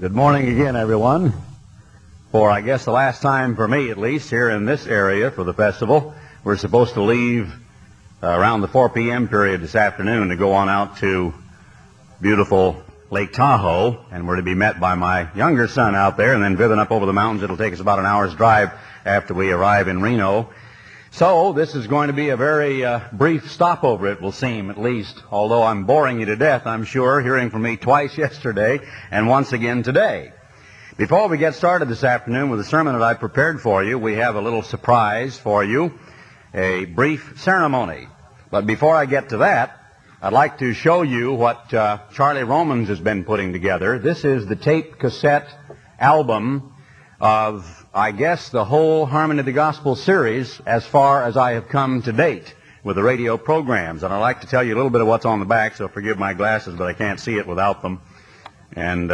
Good morning again, everyone. For, I guess, the last time for me, at least, here in this area for the festival. We're supposed to leave around the 4 p.m. period this afternoon to go on out to beautiful Lake Tahoe, and we're to be met by my younger son out there, and then driven up over the mountains. It'll take us about an hour's drive after we arrive in Reno. So this is going to be a very brief stopover, it will seem, at least, although I'm boring you to death, I'm sure, hearing from me twice yesterday and once again today. Before we get started this afternoon with the sermon that I prepared for you, we have a little surprise for you, a brief ceremony. But before I get to that, I'd like to show you what Charlie Romans has been putting together. This is the tape cassette album of, I guess, the whole Harmony of the Gospel series as far as I have come to date with the radio programs. And I'd like to tell you a little bit of what's on the back, so forgive my glasses, but I can't see it without them. And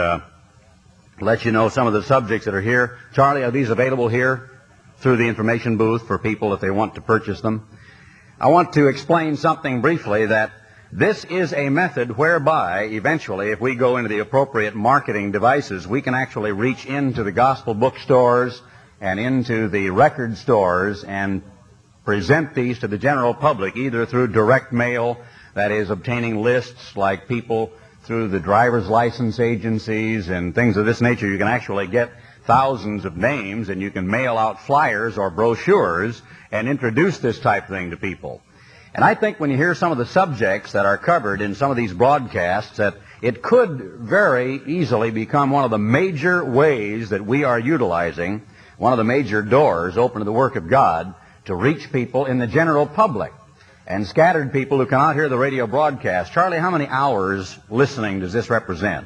let you know some of the subjects that are here. Charlie, are these available here through the information booth for people if they want to purchase them? I want to explain something briefly, that this is a method whereby, eventually, if we go into the appropriate marketing devices, we can actually reach into the gospel bookstores and into the record stores and present these to the general public, either through direct mail, that is, obtaining lists like people through the driver's license agencies and things of this nature. You can actually get thousands of names, and you can mail out flyers or brochures and introduce this type of thing to people. And I think when you hear some of the subjects that are covered in some of these broadcasts, that it could very easily become one of the major ways that we are utilizing, one of the major doors open to the work of God to reach people in the general public and scattered people who cannot hear the radio broadcast. Charlie, how many hours listening does this represent?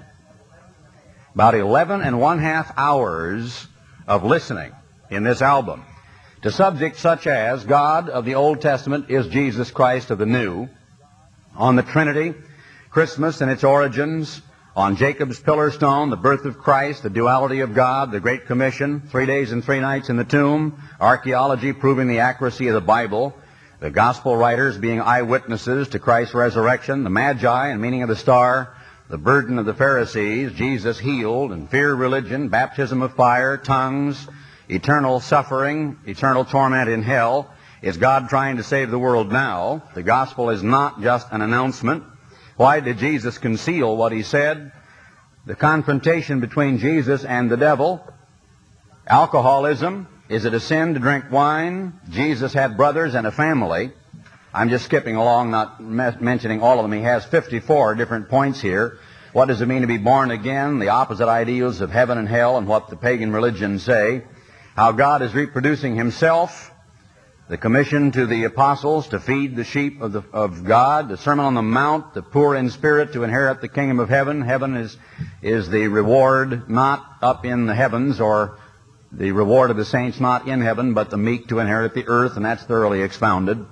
About 11½ hours of listening in this album to subjects such as God of the Old Testament is Jesus Christ of the New, on the Trinity, Christmas and its origins, on Jacob's pillar stone, the birth of Christ, the duality of God, the Great Commission, 3 days and 3 nights in the tomb, archaeology proving the accuracy of the Bible, the gospel writers being eyewitnesses to Christ's resurrection, the Magi and meaning of the star, the burden of the Pharisees, Jesus healed, and fear religion, baptism of fire, tongues, eternal suffering, eternal torment in hell. Is God trying to save the world now? The gospel is not just an announcement. Why did Jesus conceal what he said? The confrontation between Jesus and the devil. Alcoholism. Is it a sin to drink wine? Jesus had brothers and a family. I'm just skipping along, not mentioning all of them. He has 54 different points here. What does it mean to be born again? The opposite ideals of heaven and hell and what the pagan religions say. How God is reproducing himself, the commission to the apostles to feed the sheep of God, the Sermon on the Mount, the poor in spirit to inherit the kingdom of heaven. Heaven is the reward not up in the heavens, or the reward of the saints not in heaven, but the meek to inherit the earth, and that's thoroughly expounded.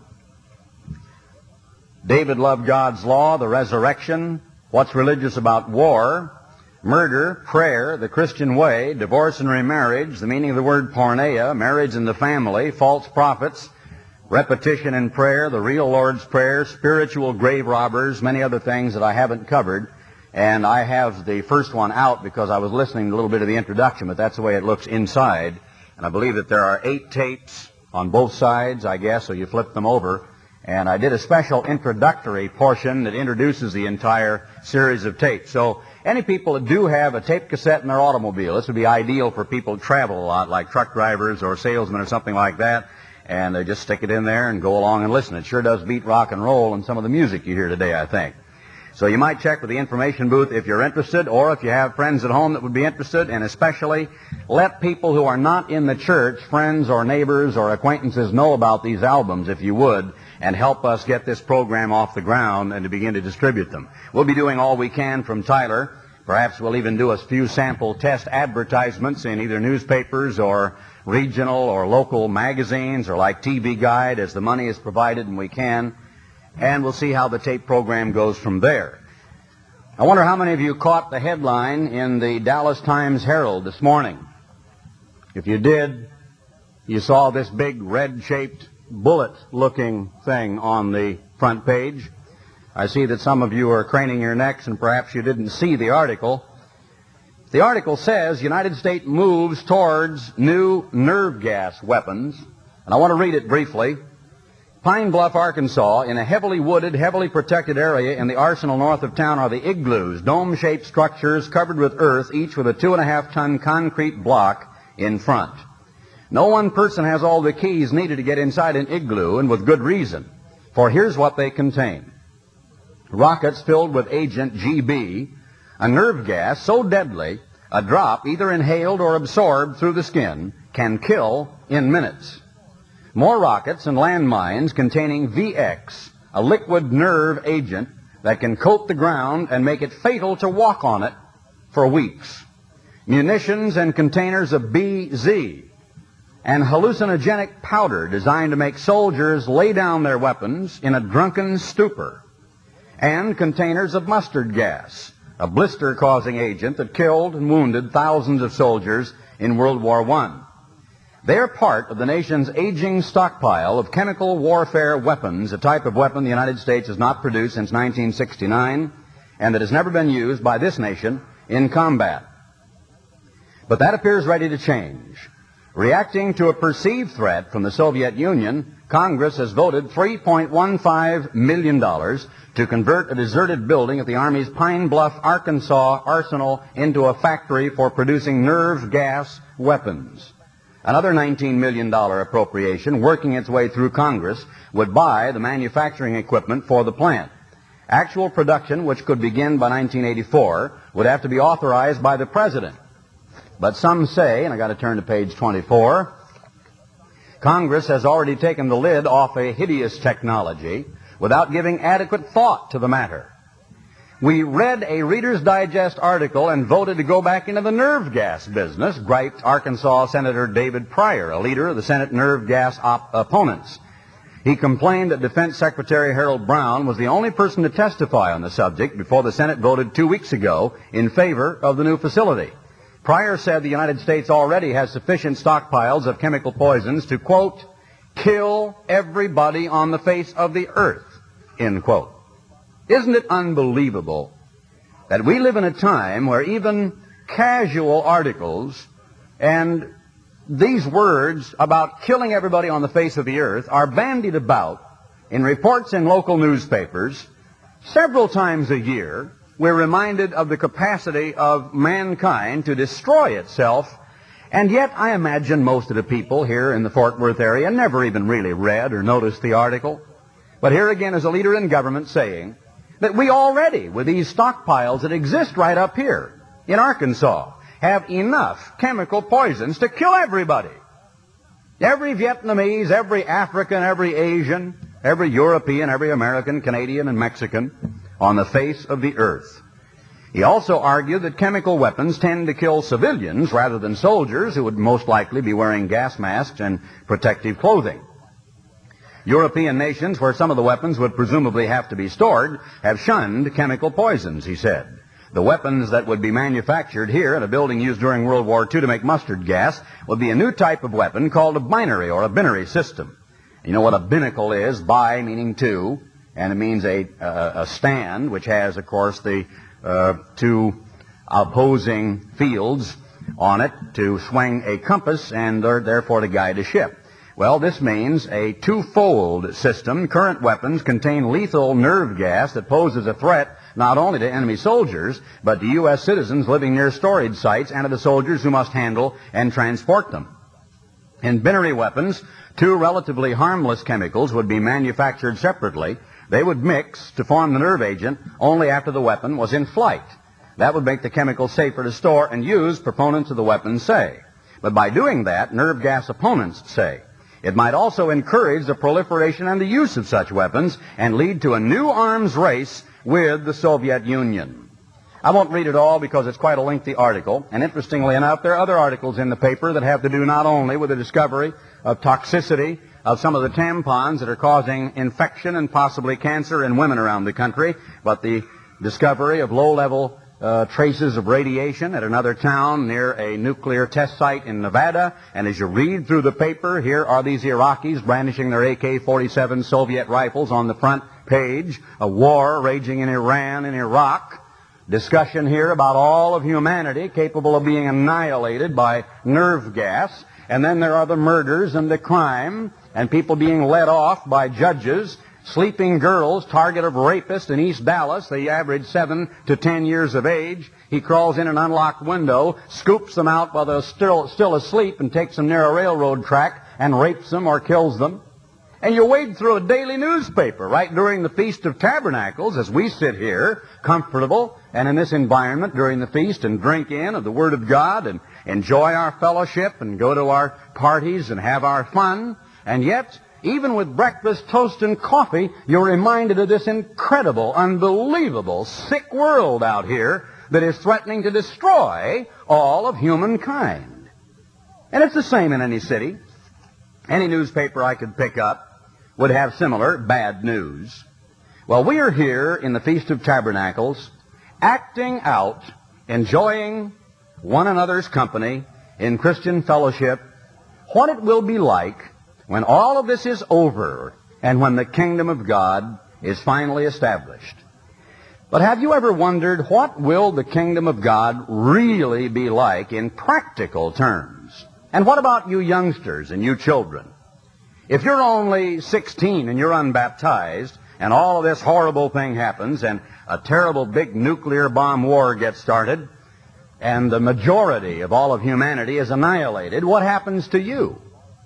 David loved God's law, the resurrection, what's religious about war, murder, prayer, the Christian way, divorce and remarriage, the meaning of the word porneia, marriage and the family, false prophets, repetition in prayer, the real Lord's Prayer, spiritual grave robbers, many other things that I haven't covered. And I have the first one out because I was listening to a little bit of the introduction, but that's the way it looks inside. And I believe that there are 8 tapes on both sides, I guess, so you flip them over. And I did a special introductory portion that introduces the entire series of tapes. So any people that do have a tape cassette in their automobile, this would be ideal for people who travel a lot, like truck drivers or salesmen or something like that, and they just stick it in there and go along and listen. It sure does beat rock and roll in some of the music you hear today, I think. So you might check with the information booth if you're interested, or if you have friends at home that would be interested, and especially let people who are not in the church, friends or neighbors or acquaintances, know about these albums, if you would, and help us get this program off the ground and to begin to distribute them. We'll be doing all we can from Tyler. Perhaps we'll even do a few sample test advertisements in either newspapers or regional or local magazines, or like TV Guide, as the money is provided and we can. And we'll see how the tape program goes from there. I wonder how many of you caught the headline in the Dallas Times-Herald this morning. If you did, you saw this big red-shaped bullet-looking thing on the front page. I see that some of you are craning your necks and perhaps you didn't see the article. The article says the United States moves towards new nerve gas weapons, and I want to read it briefly. Pine Bluff, Arkansas, in a heavily wooded, heavily protected area in the arsenal north of town are the igloos, dome-shaped structures covered with earth, each with a 2.5-ton concrete block in front. No one person has all the keys needed to get inside an igloo, and with good reason. For here's what they contain. Rockets filled with agent GB, a nerve gas so deadly, a drop either inhaled or absorbed through the skin can kill in minutes. More rockets and landmines containing VX, a liquid nerve agent that can coat the ground and make it fatal to walk on it for weeks. Munitions and containers of BZ, and hallucinogenic powder designed to make soldiers lay down their weapons in a drunken stupor. And containers of mustard gas, a blister-causing agent that killed and wounded thousands of soldiers in World War I. They are part of the nation's aging stockpile of chemical warfare weapons, a type of weapon the United States has not produced since 1969 and that has never been used by this nation in combat. But that appears ready to change. Reacting to a perceived threat from the Soviet Union, Congress has voted $3.15 million to convert a deserted building at the Army's Pine Bluff, Arkansas arsenal into a factory for producing nerve gas weapons. Another $19 million appropriation working its way through Congress would buy the manufacturing equipment for the plant. Actual production, which could begin by 1984, would have to be authorized by the President. But some say, and I got to turn to page 24, Congress has already taken the lid off a hideous technology without giving adequate thought to the matter. We read a Reader's Digest article and voted to go back into the nerve gas business, griped Arkansas Senator David Pryor, a leader of the Senate nerve gas opponents. He complained that Defense Secretary Harold Brown was the only person to testify on the subject before the Senate voted 2 weeks ago in favor of the new facility. Pryor said the United States already has sufficient stockpiles of chemical poisons to, quote, kill everybody on the face of the earth, end quote. Isn't it unbelievable that we live in a time where even casual articles and these words about killing everybody on the face of the earth are bandied about in reports in local newspapers several times a year? We're reminded of the capacity of mankind to destroy itself, and yet I imagine most of the people here in the Fort Worth area never even really read or noticed the article. But here again is a leader in government saying that we already, with these stockpiles that exist right up here in Arkansas, have enough chemical poisons to kill everybody. Every Vietnamese, every African, every Asian, every European, every American, Canadian, and Mexican on the face of the earth. He also argued that chemical weapons tend to kill civilians rather than soldiers who would most likely be wearing gas masks and protective clothing. European nations, where some of the weapons would presumably have to be stored, have shunned chemical poisons, he said. The weapons that would be manufactured here in a building used during World War II to make mustard gas would be a new type of weapon called a binary or a binary system. You know what a binnacle is? Bi meaning two, and it means a stand, which has, of course, the two opposing fields on it to swing a compass and therefore to guide a ship. Well, this means a twofold system. Current weapons contain lethal nerve gas that poses a threat not only to enemy soldiers, but to U.S. citizens living near storage sites and to the soldiers who must handle and transport them. In binary weapons, two relatively harmless chemicals would be manufactured separately. They would mix to form the nerve agent only after the weapon was in flight. That would make the chemical safer to store and use, proponents of the weapon say. But by doing that, nerve gas opponents say, it might also encourage the proliferation and the use of such weapons and lead to a new arms race with the Soviet Union. I won't read it all because it's quite a lengthy article, and interestingly enough, there are other articles in the paper that have to do not only with the discovery of toxicity of some of the tampons that are causing infection and possibly cancer in women around the country, but the discovery of low-level traces of radiation at another town near a nuclear test site in Nevada. And as you read through the paper, here are these Iraqis brandishing their AK-47 Soviet rifles on the front page. A war raging in Iran and Iraq. discussion here about all of humanity capable of being annihilated by nerve gas. And then there are the murders and the crime and people being led off by judges, sleeping girls, target of rapists in East Dallas. They average 7 to 10 years of age. He crawls in an unlocked window, scoops them out while they're still asleep, and takes them near a railroad track and rapes them or kills them. And you wade through a daily newspaper right during the Feast of Tabernacles as we sit here, comfortable and in this environment during the feast, and drink in of the Word of God and enjoy our fellowship and go to our parties and have our fun. And yet, even with breakfast, toast, and coffee, you're reminded of this incredible, unbelievable, sick world out here that is threatening to destroy all of humankind. And it's the same in any city. Any newspaper I could pick up would have similar bad news. Well, we are here in the Feast of Tabernacles, acting out, enjoying one another's company in Christian fellowship, what it will be like when all of this is over and when the kingdom of God is finally established. But have you ever wondered, what will the kingdom of God really be like in practical terms? And what about you youngsters and you children? If you're only 16 and you're unbaptized, and all of this horrible thing happens, and a terrible big nuclear bomb war gets started, and the majority of all of humanity is annihilated, what happens to you?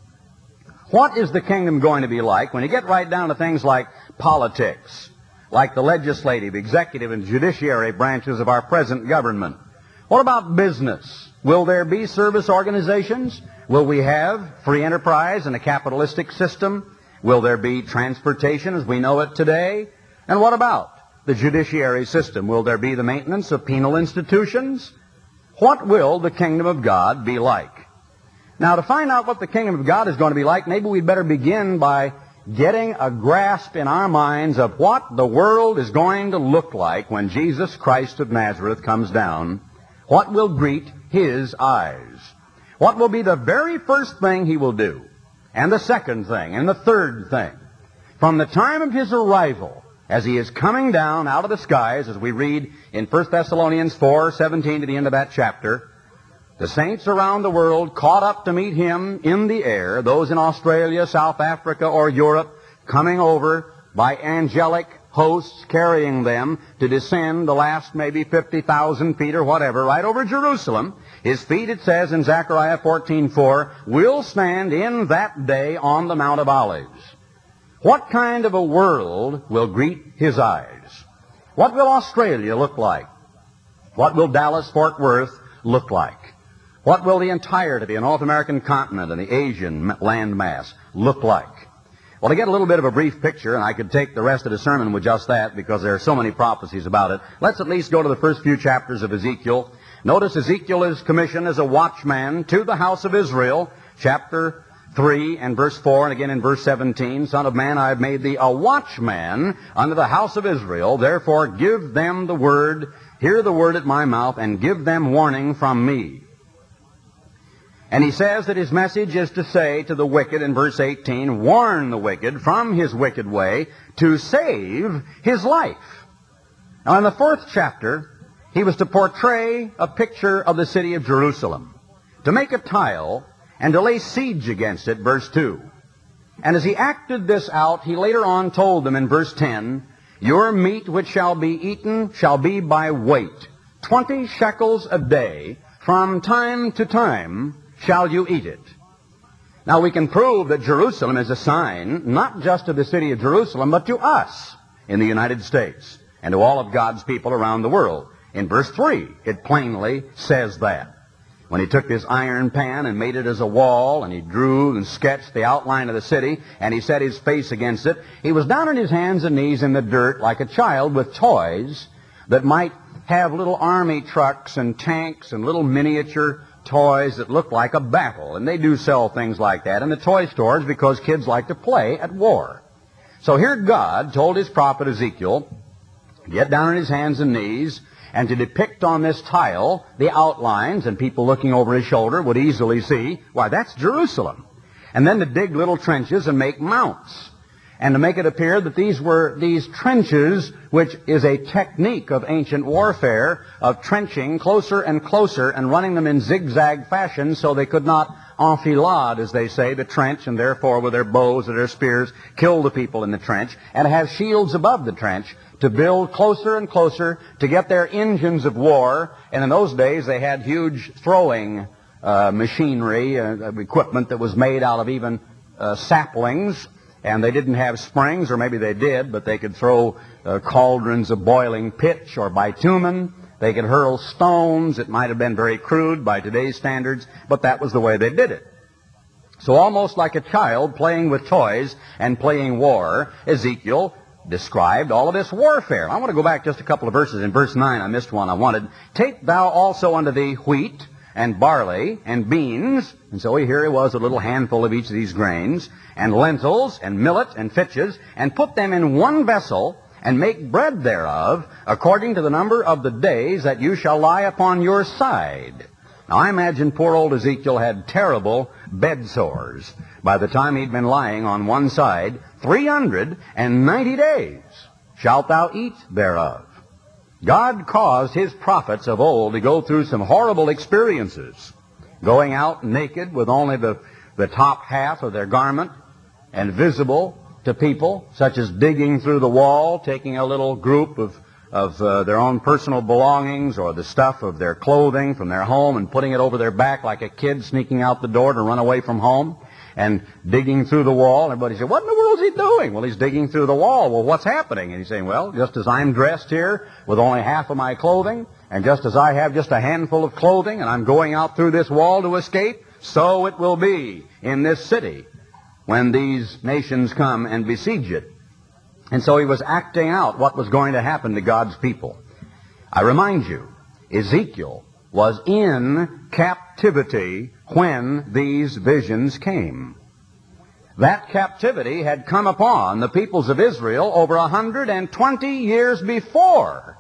What is the kingdom going to be like when you get right down to things like politics, like the legislative, executive, and judiciary branches of our present government? What about business? Will there be service organizations? Will we have free enterprise and a capitalistic system? Will there be transportation as we know it today? And what about the judiciary system? Will there be the maintenance of penal institutions? What will the kingdom of God be like? Now, to find out what the kingdom of God is going to be like, maybe we'd better begin by getting a grasp in our minds of what the world is going to look like when Jesus Christ of Nazareth comes down. What will greet his eyes? What will be the very first thing he will do? And the second thing, and the third thing. From the time of his arrival, as he is coming down out of the skies, as we read in 1 Thessalonians 4:17 to the end of that chapter, the saints around the world caught up to meet him in the air, those in Australia, South Africa, or Europe, coming over by angelic hosts carrying them to descend the last maybe 50,000 feet or whatever, right over Jerusalem. His feet, it says in Zechariah 14:4, will stand in that day on the Mount of Olives. What kind of a world will greet his eyes? What will Australia look like? What will Dallas-Fort Worth look like? What will the entirety of the North American continent and the Asian landmass look like? Well, to get a little bit of a brief picture, and I could take the rest of the sermon with just that because there are so many prophecies about it, let's at least go to the first few chapters of Ezekiel. Notice Ezekiel is commissioned as a watchman to the house of Israel, chapter 3 and verse 4, and again in verse 17, Son of man, I have made thee a watchman unto the house of Israel. Therefore give them the word, hear the word at my mouth, and give them warning from me. And he says that his message is to say to the wicked in verse 18, warn the wicked from his wicked way to save his life. Now in the 4th chapter, he was to portray a picture of the city of Jerusalem, to make a tile and to lay siege against it, verse 2. And as he acted this out, he later on told them in verse 10, your meat which shall be eaten shall be by weight, 20 shekels a day, from time to time shall you eat it. Now we can prove that Jerusalem is a sign, not just to the city of Jerusalem, but to us in the United States and to all of God's people around the world. In verse 3, it plainly says that. When he took this iron pan and made it as a wall, and he drew and sketched the outline of the city, and he set his face against it, he was down on his hands and knees in the dirt like a child with toys that might have little army trucks and tanks and little miniature toys that look like a battle. And they do sell things like that in the toy stores because kids like to play at war. So here God told his prophet Ezekiel to get down on his hands and knees and to depict on this tile the outlines, and people looking over his shoulder would easily see, why, that's Jerusalem. And then to dig little trenches and make mounts. and to make it appear that these were these trenches, which is a technique of ancient warfare, of trenching closer and closer and running them in zigzag fashion so they could not enfilade, as they say, the trench, and therefore with their bows or their spears kill the people in the trench, and have shields above the trench to build closer and closer to get their engines of war. And in those days they had huge throwing machinery, equipment that was made out of even saplings, and they didn't have springs, or maybe they did, but they could throw cauldrons of boiling pitch or bitumen. They could hurl stones. It might have been very crude by today's standards, but that was the way they did it. So almost like a child playing with toys and playing war, Ezekiel described all of this warfare. I want to go back just a couple of verses. In verse 9, I missed one I wanted. Take thou also unto thee wheat and barley and beans. And so here he was, a little handful of each of these grains, and lentils and millet and fitches, and put them in one vessel, and make bread thereof, according to the number of the days that you shall lie upon your side. Now I imagine poor old Ezekiel had terrible bed sores by the time he'd been lying on one side. 390 days shalt thou eat thereof. God caused his prophets of old to go through some horrible experiences, going out naked with only the top half of their garment and visible to people, such as digging through the wall, taking a little group of their own personal belongings or the stuff of their clothing from their home and putting it over their back like a kid sneaking out the door to run away from home, and digging through the wall. Everybody said, what in the world is he doing? Well, he's digging through the wall. Well, what's happening? And he's saying, well, just as I'm dressed here with only half of my clothing, and just as I have just a handful of clothing, and I'm going out through this wall to escape, so it will be in this city when these nations come and besiege it. And so he was acting out what was going to happen to God's people. I remind you, Ezekiel was in captivity when these visions came. That captivity had come upon the peoples of Israel over 120 years before.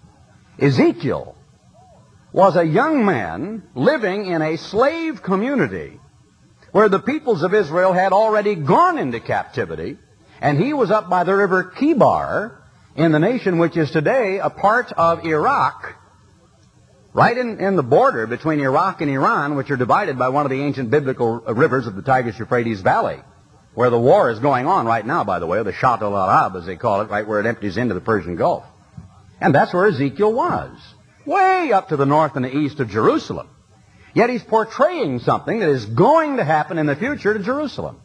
Ezekiel was a young man living in a slave community where the peoples of Israel had already gone into captivity, and he was up by the river Kibar in the nation which is today a part of Iraq, right in the border between Iraq and Iran, which are divided by one of the ancient biblical rivers of the Tigris-Euphrates Valley, where the war is going on right now, by the way, the Shatt al-Arab, as they call it, right where it empties into the Persian Gulf. And that's where Ezekiel was, way up to the north and the east of Jerusalem. Yet he's portraying something that is going to happen in the future to Jerusalem.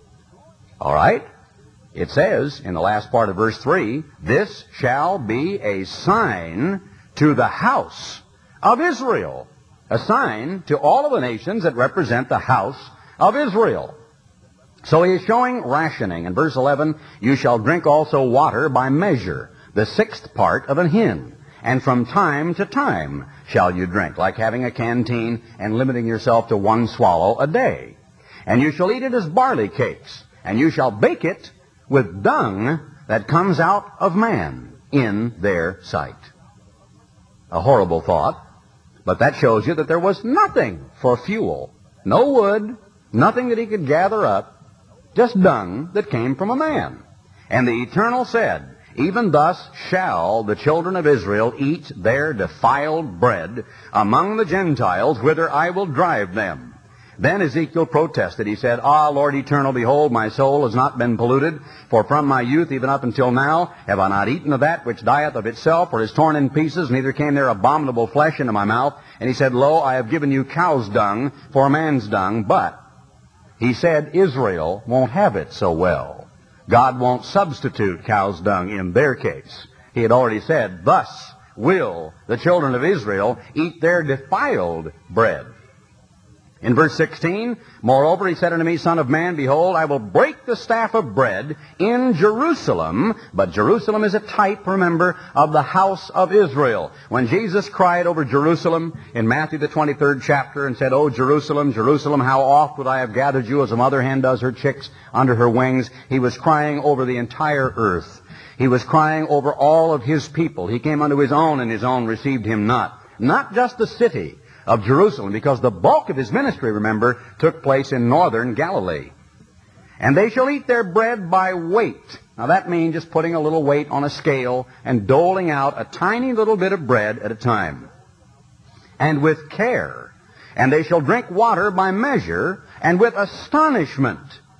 All right? It says in the last part of verse 3, this shall be a sign to the house of Israel. A sign to all of the nations that represent the house of Israel. So he is showing rationing. In verse 11, you shall drink also water by measure, the 6th part of an hin. And from time to time shall you drink, like having a canteen and limiting yourself to 1 swallow a day. And you shall eat it as barley cakes, and you shall bake it with dung that comes out of man in their sight. A horrible thought, but that shows you that there was nothing for fuel. No wood, nothing that he could gather up, just dung that came from a man. And the Eternal said, even thus shall the children of Israel eat their defiled bread among the Gentiles, whither I will drive them. Then Ezekiel protested. He said, Ah, Lord Eternal, behold, my soul has not been polluted, for from my youth even up until now have I not eaten of that which dieth of itself, or is torn in pieces, neither came there abominable flesh into my mouth. And he said, Lo, I have given you cow's dung for a man's dung, but he said Israel won't have it so well. God won't substitute cow's dung in their case. He had already said, thus will the children of Israel eat their defiled bread. In verse 16, moreover, he said unto me, Son of man, behold, I will break the staff of bread in Jerusalem. But Jerusalem is a type, remember, of the house of Israel. When Jesus cried over Jerusalem in Matthew the 23rd chapter and said, O Jerusalem, Jerusalem, how oft would I have gathered you as a mother hen does her chicks under her wings, he was crying over the entire earth. He was crying over all of his people. He came unto his own, and his own received him not. Not just the city of Jerusalem, because the bulk of his ministry, remember, took place in northern Galilee. And they shall eat their bread by weight. Now that means just putting a little weight on a scale and doling out a tiny little bit of bread at a time. And with care. And they shall drink water by measure, and with astonishment,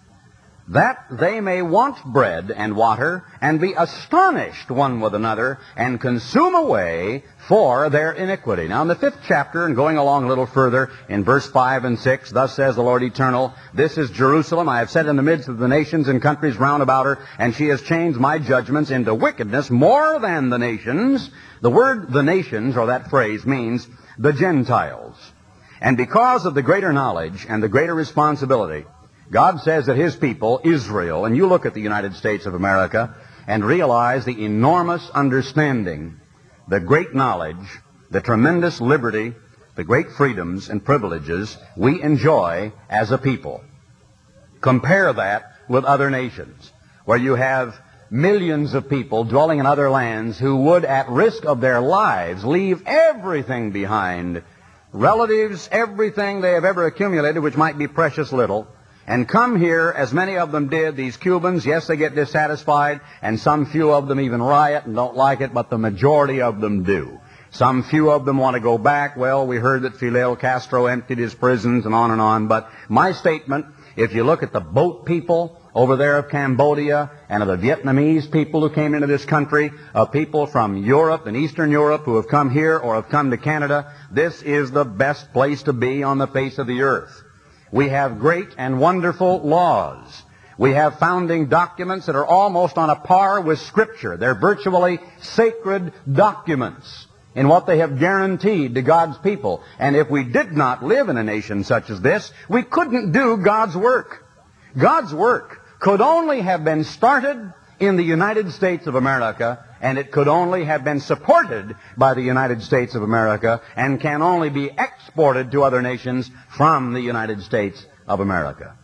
that they may want bread and water, and be astonished one with another, and consume away for their iniquity. Now in the 5th chapter, and going along a little further, in verse 5 and 6, thus says the Lord Eternal, this is Jerusalem, I have set in the midst of the nations and countries round about her, and she has changed my judgments into wickedness more than the nations. The word the nations, or that phrase, means the Gentiles. And because of the greater knowledge and the greater responsibility, God says that His people, Israel, and you look at the United States of America and realize the enormous understanding, the great knowledge, the tremendous liberty, the great freedoms and privileges we enjoy as a people. Compare that with other nations, where you have millions of people dwelling in other lands who would, at risk of their lives, leave everything behind, relatives, everything they have ever accumulated, which might be precious little, and come here, as many of them did, these Cubans. Yes, they get dissatisfied, and some few of them even riot and don't like it, but the majority of them do. Some few of them want to go back. Well, we heard that Fidel Castro emptied his prisons and on, but my statement, if you look at the boat people over there of Cambodia, and of the Vietnamese people who came into this country, of people from Europe and Eastern Europe who have come here or have come to Canada, this is the best place to be on the face of the earth. We have great and wonderful laws. We have founding documents that are almost on a par with Scripture. They're virtually sacred documents in what they have guaranteed to God's people. And if we did not live in a nation such as this, we couldn't do God's work. God's work could only have been started in the United States of America, and it could only have been supported by the United States of America, and can only be exported to other nations from the United States of America.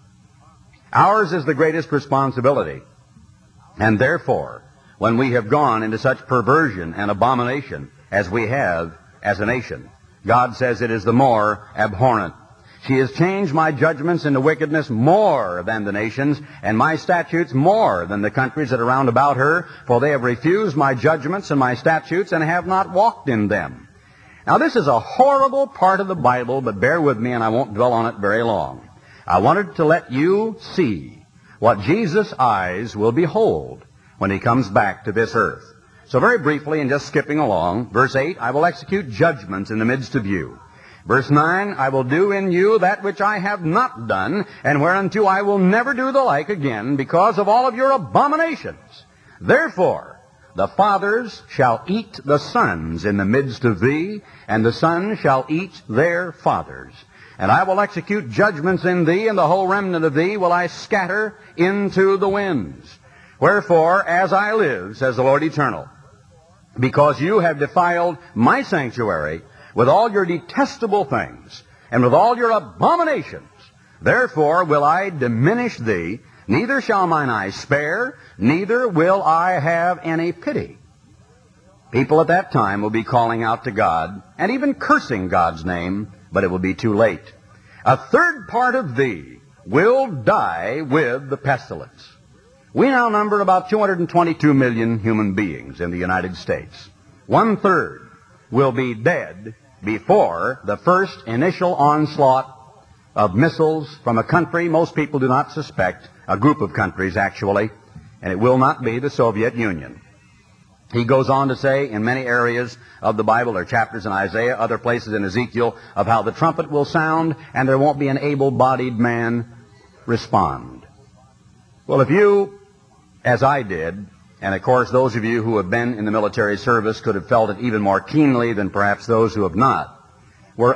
Ours is the greatest responsibility, and therefore, when we have gone into such perversion and abomination as we have as a nation, God says it is the more abhorrent. She has changed my judgments into wickedness more than the nations, and my statutes more than the countries that are round about her, for they have refused my judgments and my statutes, and have not walked in them. Now this is a horrible part of the Bible, but bear with me and I won't dwell on it very long. I wanted to let you see what Jesus' eyes will behold when He comes back to this earth. So very briefly, and just skipping along, verse 8, I will execute judgments in the midst of you. Verse 9, I will do in you that which I have not done, and whereunto I will never do the like again, because of all of your abominations. Therefore, the fathers shall eat the sons in the midst of thee, and the sons shall eat their fathers. And I will execute judgments in thee, and the whole remnant of thee will I scatter into the winds. Wherefore, as I live, says the Lord Eternal, because you have defiled my sanctuary, with all your detestable things, and with all your abominations, therefore will I diminish thee, neither shall mine eye spare, neither will I have any pity. People at that time will be calling out to God, and even cursing God's name, but it will be too late. A third part of thee will die with the pestilence. We now number about 222 million human beings in the United States. 1/3 will be dead before the first initial onslaught of missiles from a country most people do not suspect, a group of countries actually, and it will not be the Soviet Union. He goes on to say in many areas of the Bible, or chapters in Isaiah, other places in Ezekiel, of how the trumpet will sound and there won't be an able-bodied man respond. Well, if you, as I did, and of course those of you who have been in the military service could have felt it even more keenly than perhaps those who have not, were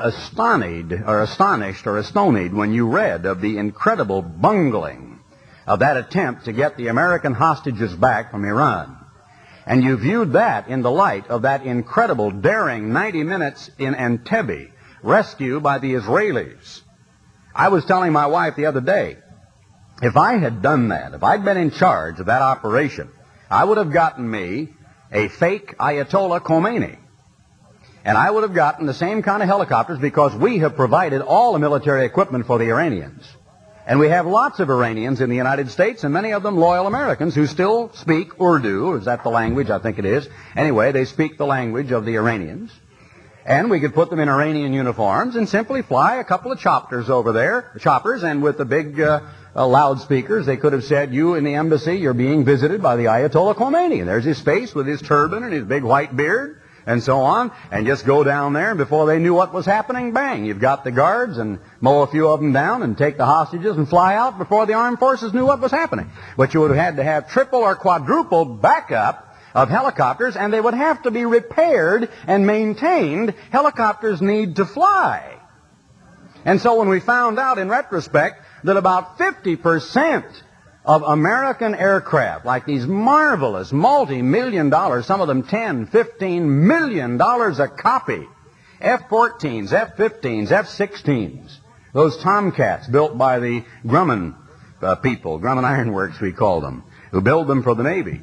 astonished or astonied when you read of the incredible bungling of that attempt to get the American hostages back from Iran. And you viewed that in the light of that incredible, daring 90 minutes in Entebbe rescue by the Israelis. I was telling my wife the other day, if I had done that, if I'd been in charge of that operation, I would have gotten me a fake Ayatollah Khomeini. And I would have gotten the same kind of helicopters, because we have provided all the military equipment for the Iranians. And we have lots of Iranians in the United States, and many of them loyal Americans who still speak Urdu. Is that the language? I think it is. Anyway, they speak the language of the Iranians. And we could put them in Iranian uniforms and simply fly a couple of choppers over there, and with the big loudspeakers, they could have said, you in the embassy, you're being visited by the Ayatollah Khomeini. And there's his face with his turban and his big white beard, and so on, and just go down there, and before they knew what was happening, bang, you've got the guards, and mow a few of them down, and take the hostages, and fly out before the armed forces knew what was happening. But you would have had to have triple or quadruple backup of helicopters, and they would have to be repaired and maintained. Helicopters need to fly. And so when we found out in retrospect that about 50% of American aircraft, like these marvelous multi-million dollars, some of them $10, $15 million a copy, F-14s, F-15s, F-16s, those Tomcats built by the Grumman people, Grumman Iron Works we call them, who build them for the Navy.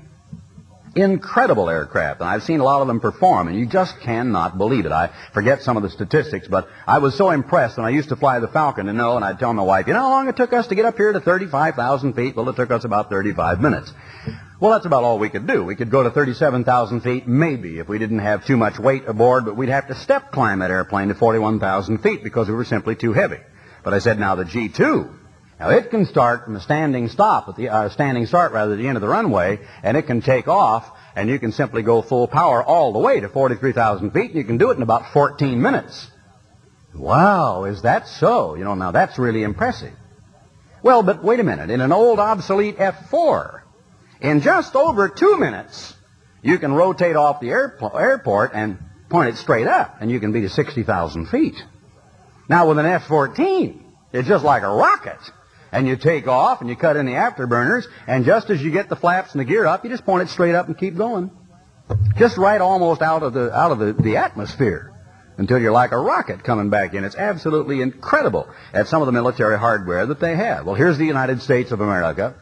Incredible aircraft, and I've seen a lot of them perform, and you just cannot believe it. I forget some of the statistics, but I was so impressed when I used to fly the Falcon to know, and I'd tell my wife, you know how long it took us to get up here to 35,000 feet? Well, it took us about 35 minutes. Well, that's about all we could do. We could go to 37,000 feet, maybe, if we didn't have too much weight aboard, but we'd have to step climb that airplane to 41,000 feet because we were simply too heavy. But I said, now the G2, now it can start from a standing start at the end of the runway, and it can take off, and you can simply go full power all the way to 43,000 feet, and you can do it in about 14 minutes. Wow, is that so? You know, now that's really impressive. Well, but wait a minute. In an old obsolete F-4, in just over 2 minutes, you can rotate off the airport and point it straight up, and you can be to 60,000 feet. Now with an F-14, it's just like a rocket. And you take off and you cut in the afterburners, and just as you get the flaps and the gear up, you just point it straight up and keep going. Just right almost out of the atmosphere until you're like a rocket coming back in. It's absolutely incredible at some of the military hardware that they have. Well, here's the United States of America,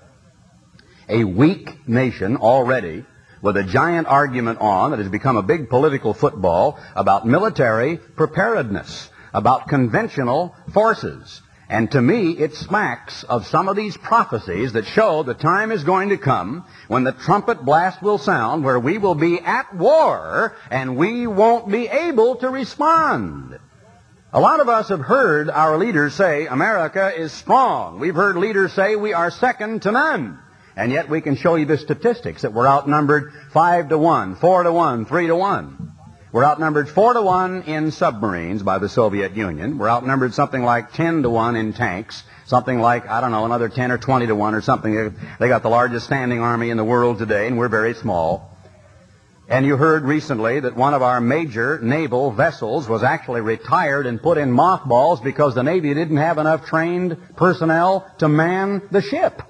a weak nation already, with a giant argument on that has become a big political football about military preparedness, about conventional forces. And to me, it smacks of some of these prophecies that show the time is going to come when the trumpet blast will sound, where we will be at war and we won't be able to respond. A lot of us have heard our leaders say America is strong. We've heard leaders say we are second to none. And yet we can show you the statistics that we're outnumbered 5 to 1, 4 to 1, 3 to 1. We're outnumbered 4 to 1 in submarines by the Soviet Union. We're outnumbered something like 10 to 1 in tanks. Something like, I don't know, another 10 or 20 to 1 or something. They got the largest standing army in the world today, and we're very small. And you heard recently that one of our major naval vessels was actually retired and put in mothballs because the Navy didn't have enough trained personnel to man the ship.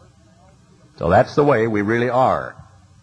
So that's the way we really are.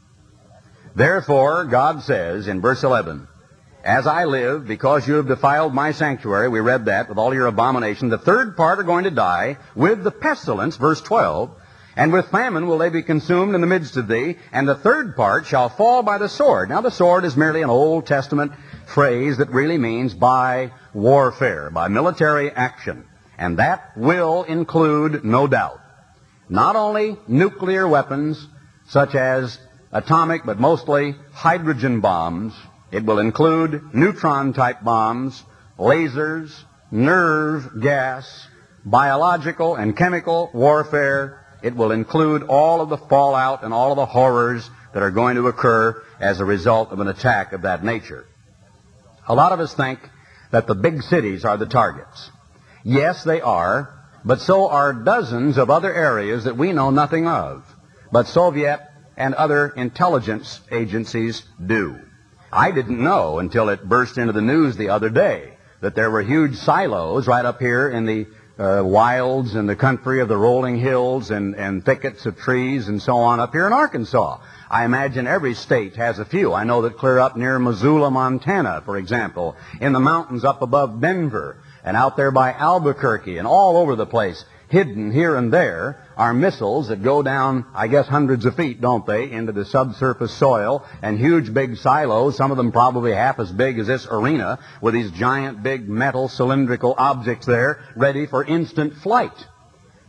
Therefore, God says in verse 11, as I live, because you have defiled my sanctuary, we read that, with all your abomination, the third part are going to die with the pestilence, verse 12, and with famine will they be consumed in the midst of thee, and the third part shall fall by the sword. Now the sword is merely an Old Testament phrase that really means by warfare, by military action. And that will include, no doubt, not only nuclear weapons, such as atomic, but mostly hydrogen bombs. It will include neutron-type bombs, lasers, nerve gas, biological and chemical warfare. It will include all of the fallout and all of the horrors that are going to occur as a result of an attack of that nature. A lot of us think that the big cities are the targets. Yes, they are, but so are dozens of other areas that we know nothing of. But Soviet and other intelligence agencies do. I didn't know until it burst into the news the other day that there were huge silos right up here in the wilds and the country of the rolling hills and thickets of trees and so on up here in Arkansas. I imagine every state has a few. I know that clear up near Missoula, Montana, for example, in the mountains up above Denver and out there by Albuquerque and all over the place, hidden here and there, are missiles that go down, I guess, hundreds of feet, don't they, into the subsurface soil, and huge big silos, some of them probably half as big as this arena, with these giant big metal cylindrical objects there ready for instant flight.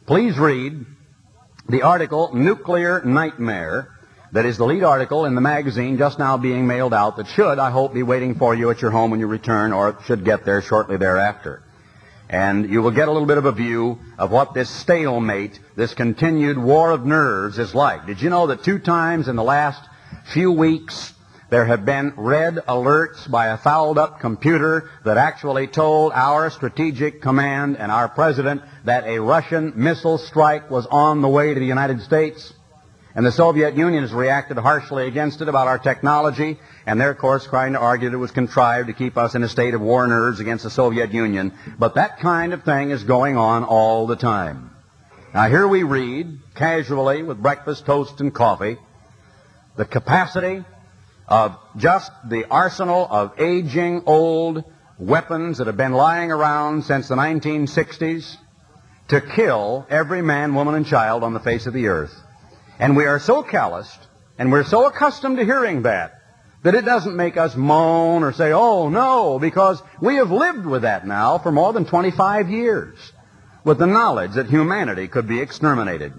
please read the article Nuclear Nightmare that is the lead article in the magazine just now being mailed out that should, I hope, be waiting for you at your home when you return, or it should get there shortly thereafter. And you will get a little bit of a view of what this stalemate, this continued war of nerves is like. Did you know that 2 times in the last few weeks there have been red alerts by a fouled-up computer that actually told our strategic command and our president that a Russian missile strike was on the way to the United States? And the Soviet Union has reacted harshly against it about our technology, and they're, of course, trying to argue that it was contrived to keep us in a state of war nerves against the Soviet Union. But that kind of thing is going on all the time. Now, here we read, casually, with breakfast, toast, and coffee, the capacity of just the arsenal of aging, old weapons that have been lying around since the 1960s to kill every man, woman, and child on the face of the earth. And we are so calloused, and we're so accustomed to hearing that it doesn't make us moan or say, oh, no, because we have lived with that now for more than 25 years, with the knowledge that humanity could be exterminated.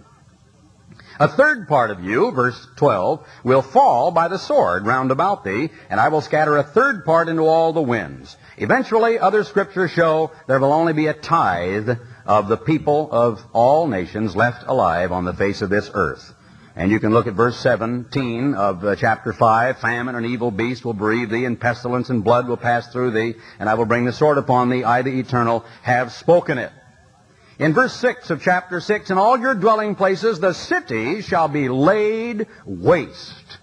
A third part of you, verse 12, will fall by the sword round about thee, and I will scatter a third part into all the winds. Eventually, other scriptures show there will only be a tithe of the people of all nations left alive on the face of this earth. And you can look at verse 17 of chapter 5. Famine and evil beast will bereave thee, and pestilence and blood will pass through thee, and I will bring the sword upon thee. I, the Eternal, have spoken it. In verse 6 of chapter 6, in all your dwelling places the city shall be laid waste.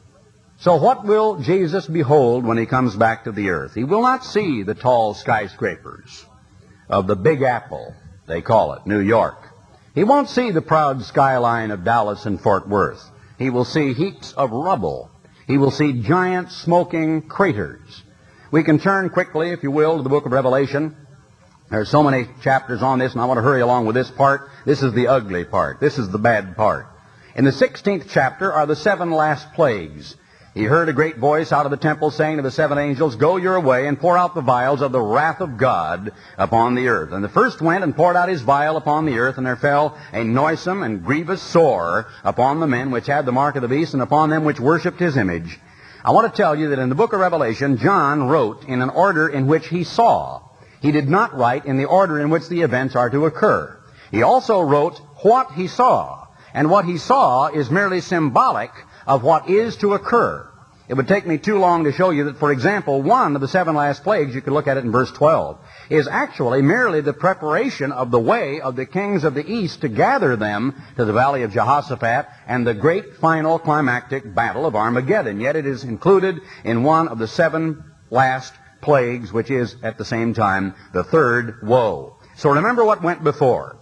So what will Jesus behold when he comes back to the earth? He will not see the tall skyscrapers of the Big Apple, they call it, New York. He won't see the proud skyline of Dallas and Fort Worth. He will see heaps of rubble. He will see giant smoking craters. We can turn quickly, if you will, to the book of Revelation. There are so many chapters on this, and I want to hurry along with this part. This is the ugly part. This is the bad part. In the 16th chapter are the 7 last plagues. He heard a great voice out of the temple saying to the 7 angels, go your way and pour out the vials of the wrath of God upon the earth. And the first went and poured out his vial upon the earth, and there fell a noisome and grievous sore upon the men which had the mark of the beast, and upon them which worshipped his image. I want to tell you that in the book of Revelation, John wrote in an order in which he saw. He did not write in the order in which the events are to occur. He also wrote what he saw. And what he saw is merely symbolic of what is to occur. It would take me too long to show you that, for example, one of the 7 last plagues, you could look at it in verse 12, is actually merely the preparation of the way of the kings of the east to gather them to the valley of Jehoshaphat and the great final climactic battle of Armageddon. Yet it is included in one of the 7 last plagues, which is at the same time the third woe. So remember what went before.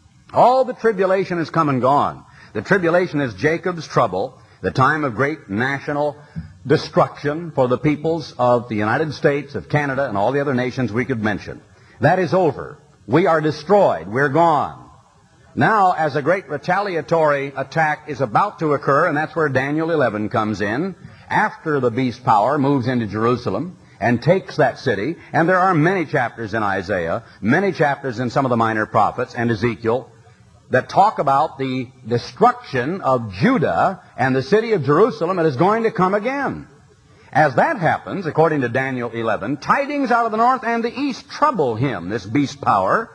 All the tribulation has come and gone. The tribulation is Jacob's trouble, the time of great national destruction for the peoples of the United States, of Canada, and all the other nations we could mention. That is over. We are destroyed. We're gone. Now, as a great retaliatory attack is about to occur, and that's where Daniel 11 comes in, after the beast power moves into Jerusalem and takes that city, and there are many chapters in Isaiah, many chapters in some of the minor prophets, and Ezekiel, that talk about the destruction of Judah and the city of Jerusalem that is going to come again. As that happens, according to Daniel 11, tidings out of the north and the east trouble him, this beast power,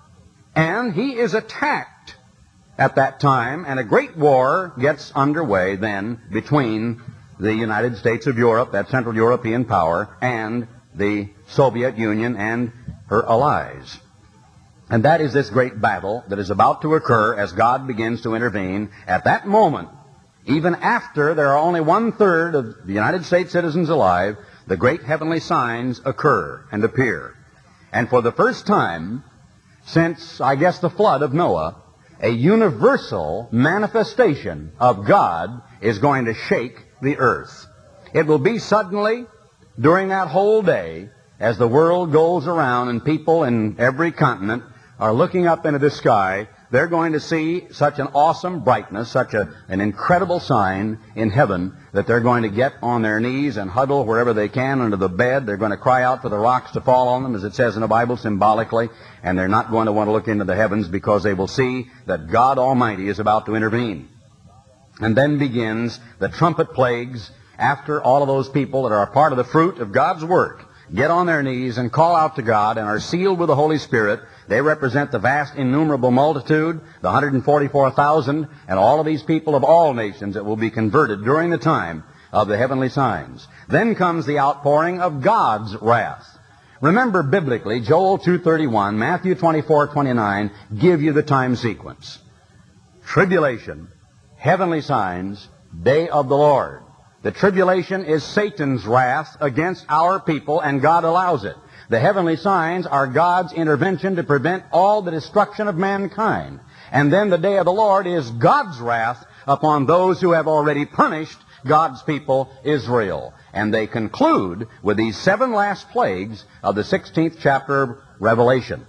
and he is attacked at that time, and a great war gets underway then between the United States of Europe, that Central European power, and the Soviet Union and her allies. And that is this great battle that is about to occur as God begins to intervene. At that moment, even after there are only 1/3 of the United States citizens alive, the great heavenly signs occur and appear. And for the first time since, I guess, the flood of Noah, a universal manifestation of God is going to shake the earth. It will be suddenly, during that whole day, as the world goes around and people in every continent are looking up into the sky, they're going to see such an awesome brightness, such an incredible sign in heaven, that they're going to get on their knees and huddle wherever they can under the bed. They're going to cry out for the rocks to fall on them, as it says in the Bible, symbolically, and they're not going to want to look into the heavens because they will see that God Almighty is about to intervene. And then begins the trumpet plagues after all of those people that are a part of the fruit of God's work get on their knees and call out to God and are sealed with the Holy Spirit. They represent the vast, innumerable multitude, the 144,000, and all of these people of all nations that will be converted during the time of the heavenly signs. Then comes the outpouring of God's wrath. Remember biblically, Joel 2:31, Matthew 24:29 give you the time sequence. Tribulation, heavenly signs, day of the Lord. The tribulation is Satan's wrath against our people, and God allows it. The heavenly signs are God's intervention to prevent all the destruction of mankind. And then the day of the Lord is God's wrath upon those who have already punished God's people, Israel. And they conclude with these 7 last plagues of the 16th chapter of Revelation.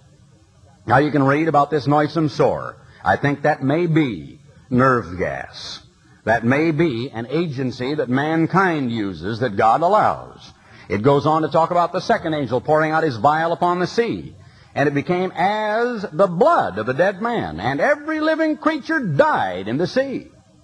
Now you can read about this noisome sore. I think that may be nerve gas. That may be an agency that mankind uses that God allows. It goes on to talk about the second angel pouring out his vial upon the sea. And it became as the blood of a dead man, and every living creature died in the sea.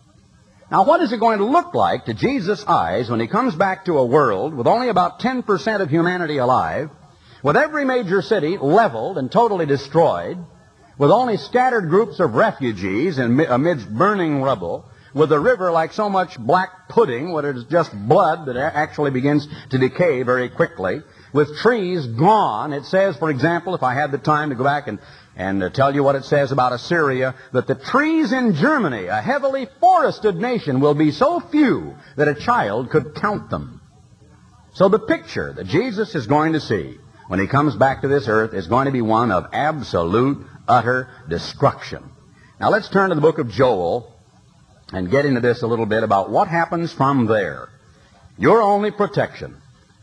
Now what is it going to look like to Jesus' eyes when he comes back to a world with only about 10% of humanity alive, with every major city leveled and totally destroyed, with only scattered groups of refugees amidst burning rubble, with a river like so much black pudding, where it is just blood that actually begins to decay very quickly, with trees gone? It says, for example, if I had the time to go back and tell you what it says about Assyria, that the trees in Germany, a heavily forested nation, will be so few that a child could count them. So the picture that Jesus is going to see when he comes back to this earth is going to be one of absolute, utter destruction. Now let's turn to the book of Joel and get into this a little bit about what happens from there. Your only protection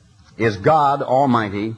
is God Almighty.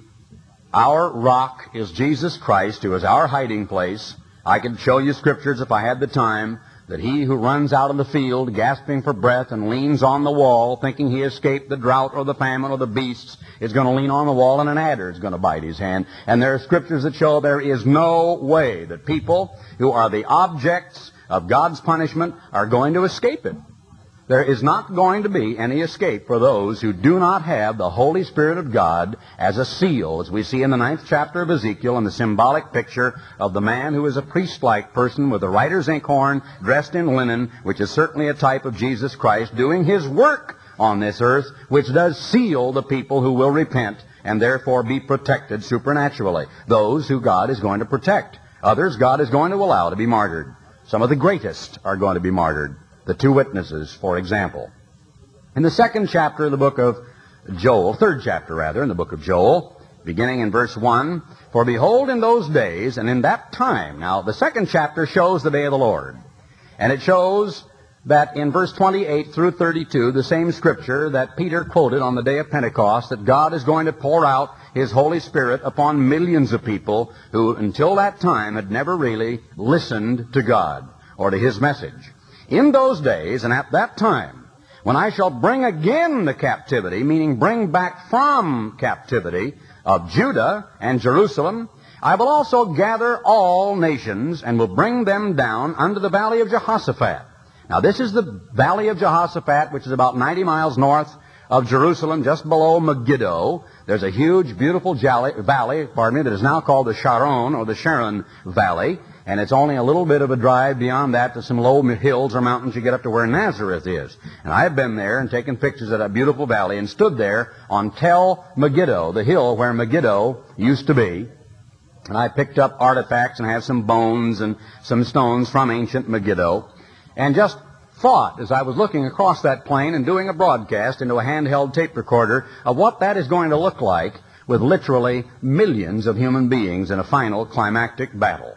Our rock is Jesus Christ, who is our hiding place. I could show you scriptures if I had the time, that he who runs out in the field gasping for breath and leans on the wall thinking he escaped the drought or the famine or the beasts is going to lean on the wall and an adder is going to bite his hand. And there are scriptures that show there is no way that people who are the objects of God's punishment are going to escape it. There is not going to be any escape for those who do not have the Holy Spirit of God as a seal, as we see in the 9th chapter of Ezekiel in the symbolic picture of the man who is a priest-like person with a writer's inkhorn, dressed in linen, which is certainly a type of Jesus Christ, doing his work on this earth, which does seal the people who will repent and therefore be protected supernaturally. Those who God is going to protect. Others God is going to allow to be martyred. Some of the greatest are going to be martyred. The 2 witnesses, for example. In the 2nd chapter of the book of Joel, 3rd chapter rather, in the book of Joel, beginning in verse 1, for behold in those days and in that time. Now, the 2nd chapter shows the day of the Lord. And it shows that in verse 28 through 32, the same scripture that Peter quoted on the day of Pentecost, that God is going to pour out his Holy Spirit upon millions of people who until that time had never really listened to God or to his message. In those days and at that time, when I shall bring again the captivity, meaning bring back from captivity of Judah and Jerusalem, I will also gather all nations and will bring them down unto the valley of Jehoshaphat. Now this is the valley of Jehoshaphat, which is about 90 miles north of Jerusalem, just below Megiddo. There's a huge, beautiful valley, that is now called the Sharon or the Sharon Valley. And it's only a little bit of a drive beyond that to some low hills or mountains you get up to where Nazareth is. And I've been there and taken pictures of that beautiful valley and stood there on Tel Megiddo, the hill where Megiddo used to be. And I picked up artifacts and have some bones and some stones from ancient Megiddo. And just thought, as I was looking across that plain and doing a broadcast into a handheld tape recorder, of what that is going to look like with literally millions of human beings in a final climactic battle.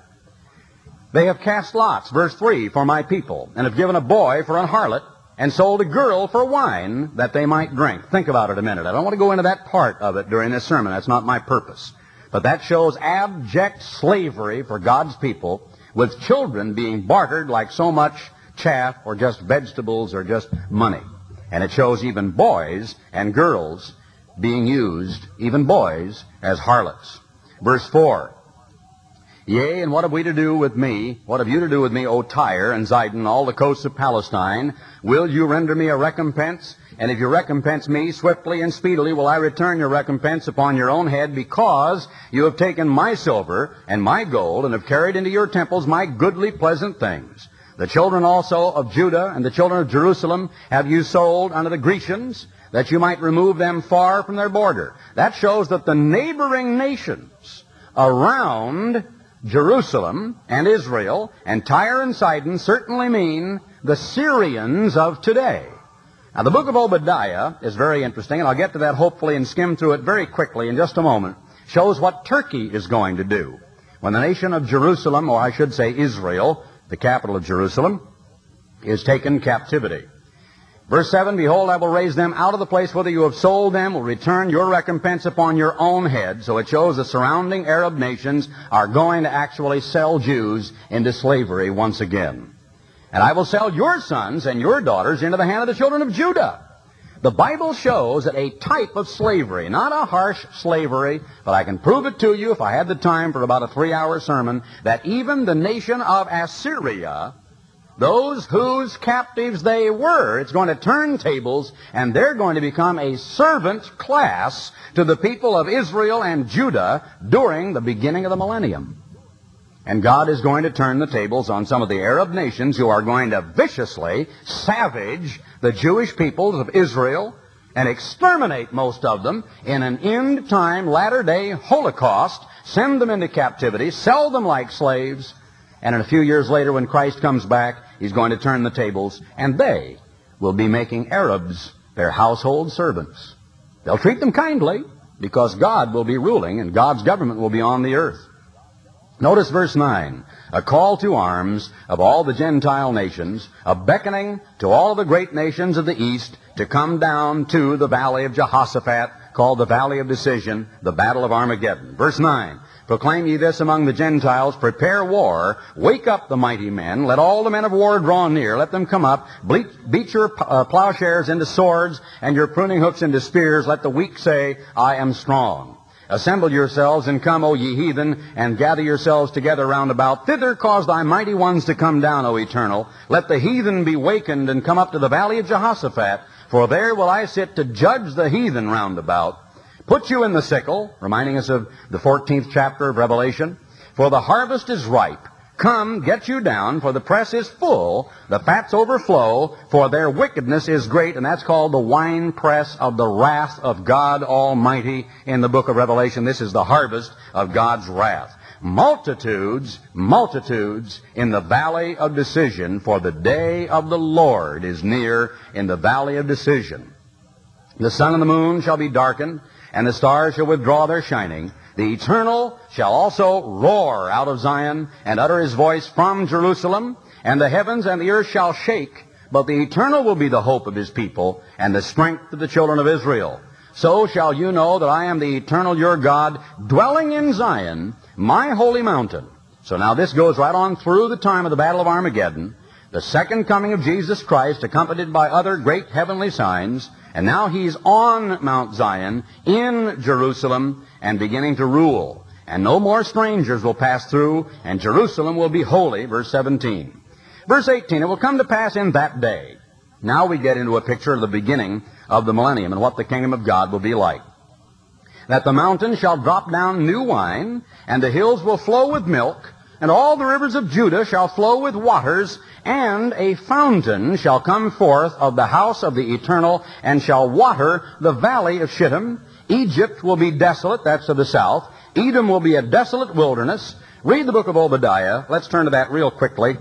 They have cast lots, verse 3, for my people, and have given a boy for an harlot, and sold a girl for wine that they might drink. Think about it a minute. I don't want to go into that part of it during this sermon. That's not my purpose. But that shows abject slavery for God's people, with children being bartered like so much chaff or just vegetables or just money. And it shows even boys and girls being used, even boys, as harlots. Verse 4, Yea, and what have we to do with me? What have you to do with me, O Tyre and Zidon, all the coasts of Palestine? Will you render me a recompense? And if you recompense me, swiftly and speedily will I return your recompense upon your own head, because you have taken my silver and my gold, and have carried into your temples my goodly pleasant things. The children also of Judah and the children of Jerusalem have you sold unto the Grecians, that you might remove them far from their border. That shows that the neighboring nations around Jerusalem and Israel and Tyre and Sidon certainly mean the Syrians of today. Now, the book of Obadiah is very interesting, and I'll get to that hopefully and skim through it very quickly in just a moment. Shows what Turkey is going to do when the nation of Jerusalem, or I should say Israel, the capital of Jerusalem, is taken captivity. Verse 7, Behold, I will raise them out of the place whither you have sold them, will return your recompense upon your own head. So it shows the surrounding Arab nations are going to actually sell Jews into slavery once again. And I will sell your sons and your daughters into the hand of the children of Judah. The Bible shows that a type of slavery, not a harsh slavery, but I can prove it to you if I had the time for about a 3-hour sermon, that even the nation of Assyria, those whose captives they were, it's going to turn tables, and they're going to become a servant class to the people of Israel and Judah during the beginning of the millennium. And God is going to turn the tables on some of the Arab nations who are going to viciously savage the Jewish peoples of Israel and exterminate most of them in an end-time, latter-day Holocaust, send them into captivity, sell them like slaves, and in a few years later when Christ comes back, He's going to turn the tables, and they will be making Arabs their household servants. They'll treat them kindly because God will be ruling and God's government will be on the earth. Notice verse 9, a call to arms of all the Gentile nations, a beckoning to all the great nations of the east to come down to the valley of Jehoshaphat, called the Valley of Decision, the Battle of Armageddon. Verse 9, Proclaim ye this among the Gentiles, prepare war, wake up the mighty men, let all the men of war draw near, let them come up, beat your plowshares into swords, and your pruning hooks into spears, let the weak say, I am strong. Assemble yourselves, and come, O ye heathen, and gather yourselves together round about. Thither cause thy mighty ones to come down, O Eternal. Let the heathen be wakened, and come up to the valley of Jehoshaphat, for there will I sit to judge the heathen round about. Put you in the sickle, reminding us of the 14th chapter of Revelation, for the harvest is ripe. Come, get you down, for the press is full, the fats overflow, for their wickedness is great, and that's called the wine press of the wrath of God Almighty in the book of Revelation. This is the harvest of God's wrath. Multitudes, multitudes in the valley of decision, for the day of the Lord is near in the valley of decision. The sun and the moon shall be darkened, and the stars shall withdraw their shining. The Eternal shall also roar out of Zion, and utter His voice from Jerusalem, and the heavens and the earth shall shake, but the Eternal will be the hope of His people, and the strength of the children of Israel. So shall you know that I am the Eternal your God, dwelling in Zion, my holy mountain. So now this goes right on through the time of the Battle of Armageddon, the second coming of Jesus Christ, accompanied by other great heavenly signs, and now He's on Mount Zion, in Jerusalem, and beginning to rule. And no more strangers will pass through, and Jerusalem will be holy, verse 17. Verse 18, it will come to pass in that day. Now we get into a picture of the beginning of the millennium and what the kingdom of God will be like. That the mountains shall drop down new wine, and the hills will flow with milk, and all the rivers of Judah shall flow with waters, and a fountain shall come forth of the house of the Eternal, and shall water the valley of Shittim. Egypt will be desolate, that's to the south. Edom will be a desolate wilderness. Read the book of Obadiah. Let's turn to that real quickly.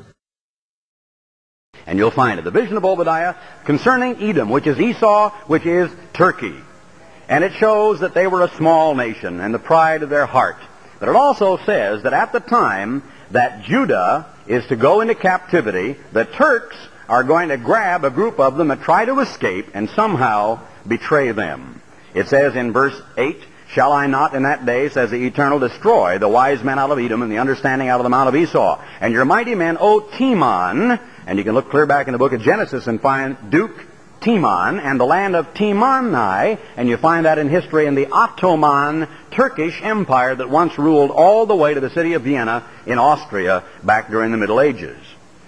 And you'll find it. The vision of Obadiah concerning Edom, which is Esau, which is Turkey. And it shows that they were a small nation and the pride of their heart. But it also says that at the time that Judah is to go into captivity, the Turks are going to grab a group of them and try to escape and somehow betray them. It says in verse 8, Shall I not in that day, says the Eternal, destroy the wise men out of Edom and the understanding out of the mount of Esau? And your mighty men, O Timon, and you can look clear back in the book of Genesis and find Duke Timon and the land of Timani, and you find that in history in the Ottoman Turkish Empire that once ruled all the way to the city of Vienna in Austria back during the Middle Ages.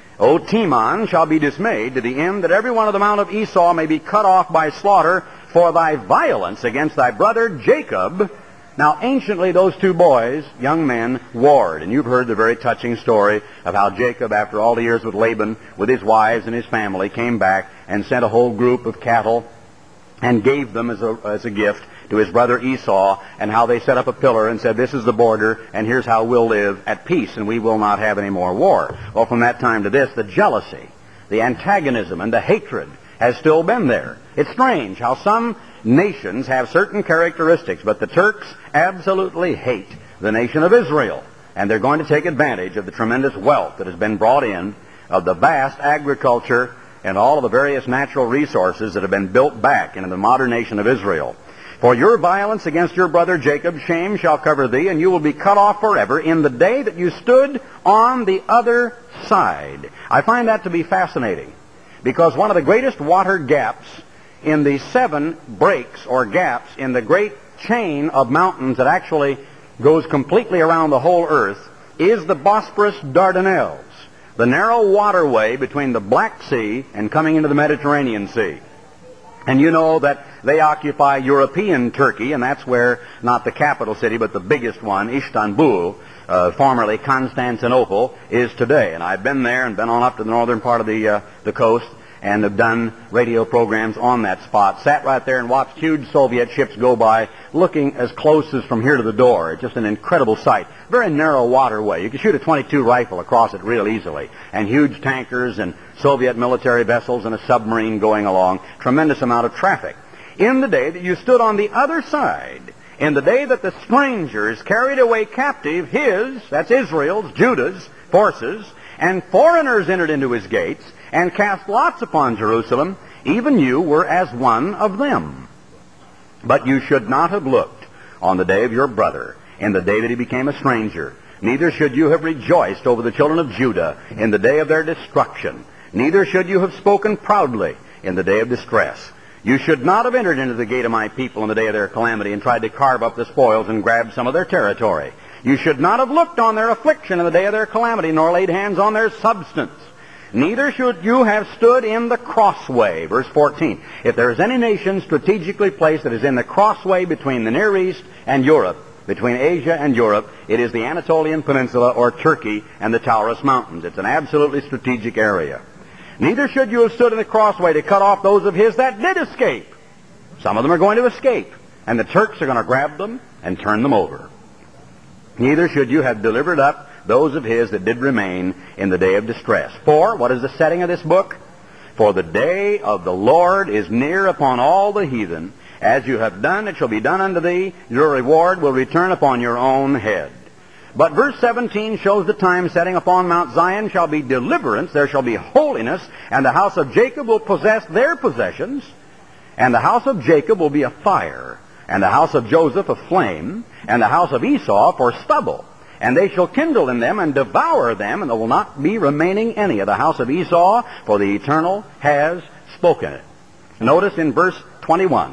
O Timon shall be dismayed to the end that every one of the mount of Esau may be cut off by slaughter for thy violence against thy brother Jacob. Now, anciently, those two boys, young men, warred. And you've heard the very touching story of how Jacob, after all the years with Laban, with his wives and his family, came back and sent a whole group of cattle and gave them as a gift to his brother Esau, and how they set up a pillar and said, this is the border, and here's how we'll live at peace, and we will not have any more war. Well, from that time to this, the jealousy, the antagonism, and the hatred has still been there. It's strange how some nations have certain characteristics, but the Turks absolutely hate the nation of Israel, and they're going to take advantage of the tremendous wealth that has been brought in, of the vast agriculture and all of the various natural resources that have been built back into the modern nation of Israel. For your violence against your brother Jacob, shame shall cover thee, and you will be cut off forever in the day that you stood on the other side. I find that to be fascinating, because one of the greatest water gaps in the 7 breaks or gaps in the great chain of mountains that actually goes completely around the whole earth is the Bosporus Dardanelles, the narrow waterway between the Black Sea and coming into the Mediterranean Sea. And you know that they occupy European Turkey, and that's where, not the capital city, but the biggest one, Istanbul, formerly Constantinople, is today. And I've been there and been on up to the northern part of the coast and have done radio programs on that spot. Sat right there and watched huge Soviet ships go by, looking as close as from here to the door. It's just an incredible sight. Very narrow waterway. You can shoot a .22 rifle across it real easily. And huge tankers and Soviet military vessels and a submarine going along. Tremendous amount of traffic. In the day that you stood on the other side, in the day that the strangers carried away captive his, that's Israel's, Judah's, forces, and foreigners entered into his gates, and cast lots upon Jerusalem, even you were as one of them. But you should not have looked on the day of your brother, in the day that he became a stranger. Neither should you have rejoiced over the children of Judah in the day of their destruction. Neither should you have spoken proudly in the day of distress. You should not have entered into the gate of my people in the day of their calamity and tried to carve up the spoils and grab some of their territory. You should not have looked on their affliction in the day of their calamity, nor laid hands on their substance. Neither should you have stood in the crossway. Verse 14. If there is any nation strategically placed that is in the crossway between the Near East and Europe, between Asia and Europe, it is the Anatolian Peninsula or Turkey and the Taurus Mountains. It's an absolutely strategic area. Neither should you have stood in the crossway to cut off those of his that did escape. Some of them are going to escape, and the Turks are going to grab them and turn them over. Neither should you have delivered up those of his that did remain in the day of distress. For, what is the setting of this book? For the day of the Lord is near upon all the heathen. As you have done, it shall be done unto thee. Your reward will return upon your own head. But verse 17 shows the time setting. Upon Mount Zion shall be deliverance, there shall be holiness, and the house of Jacob will possess their possessions, and the house of Jacob will be a fire, and the house of Joseph a flame, and the house of Esau for stubble. And they shall kindle in them and devour them, and there will not be remaining any of the house of Esau, for the Eternal has spoken it. Notice in verse 21,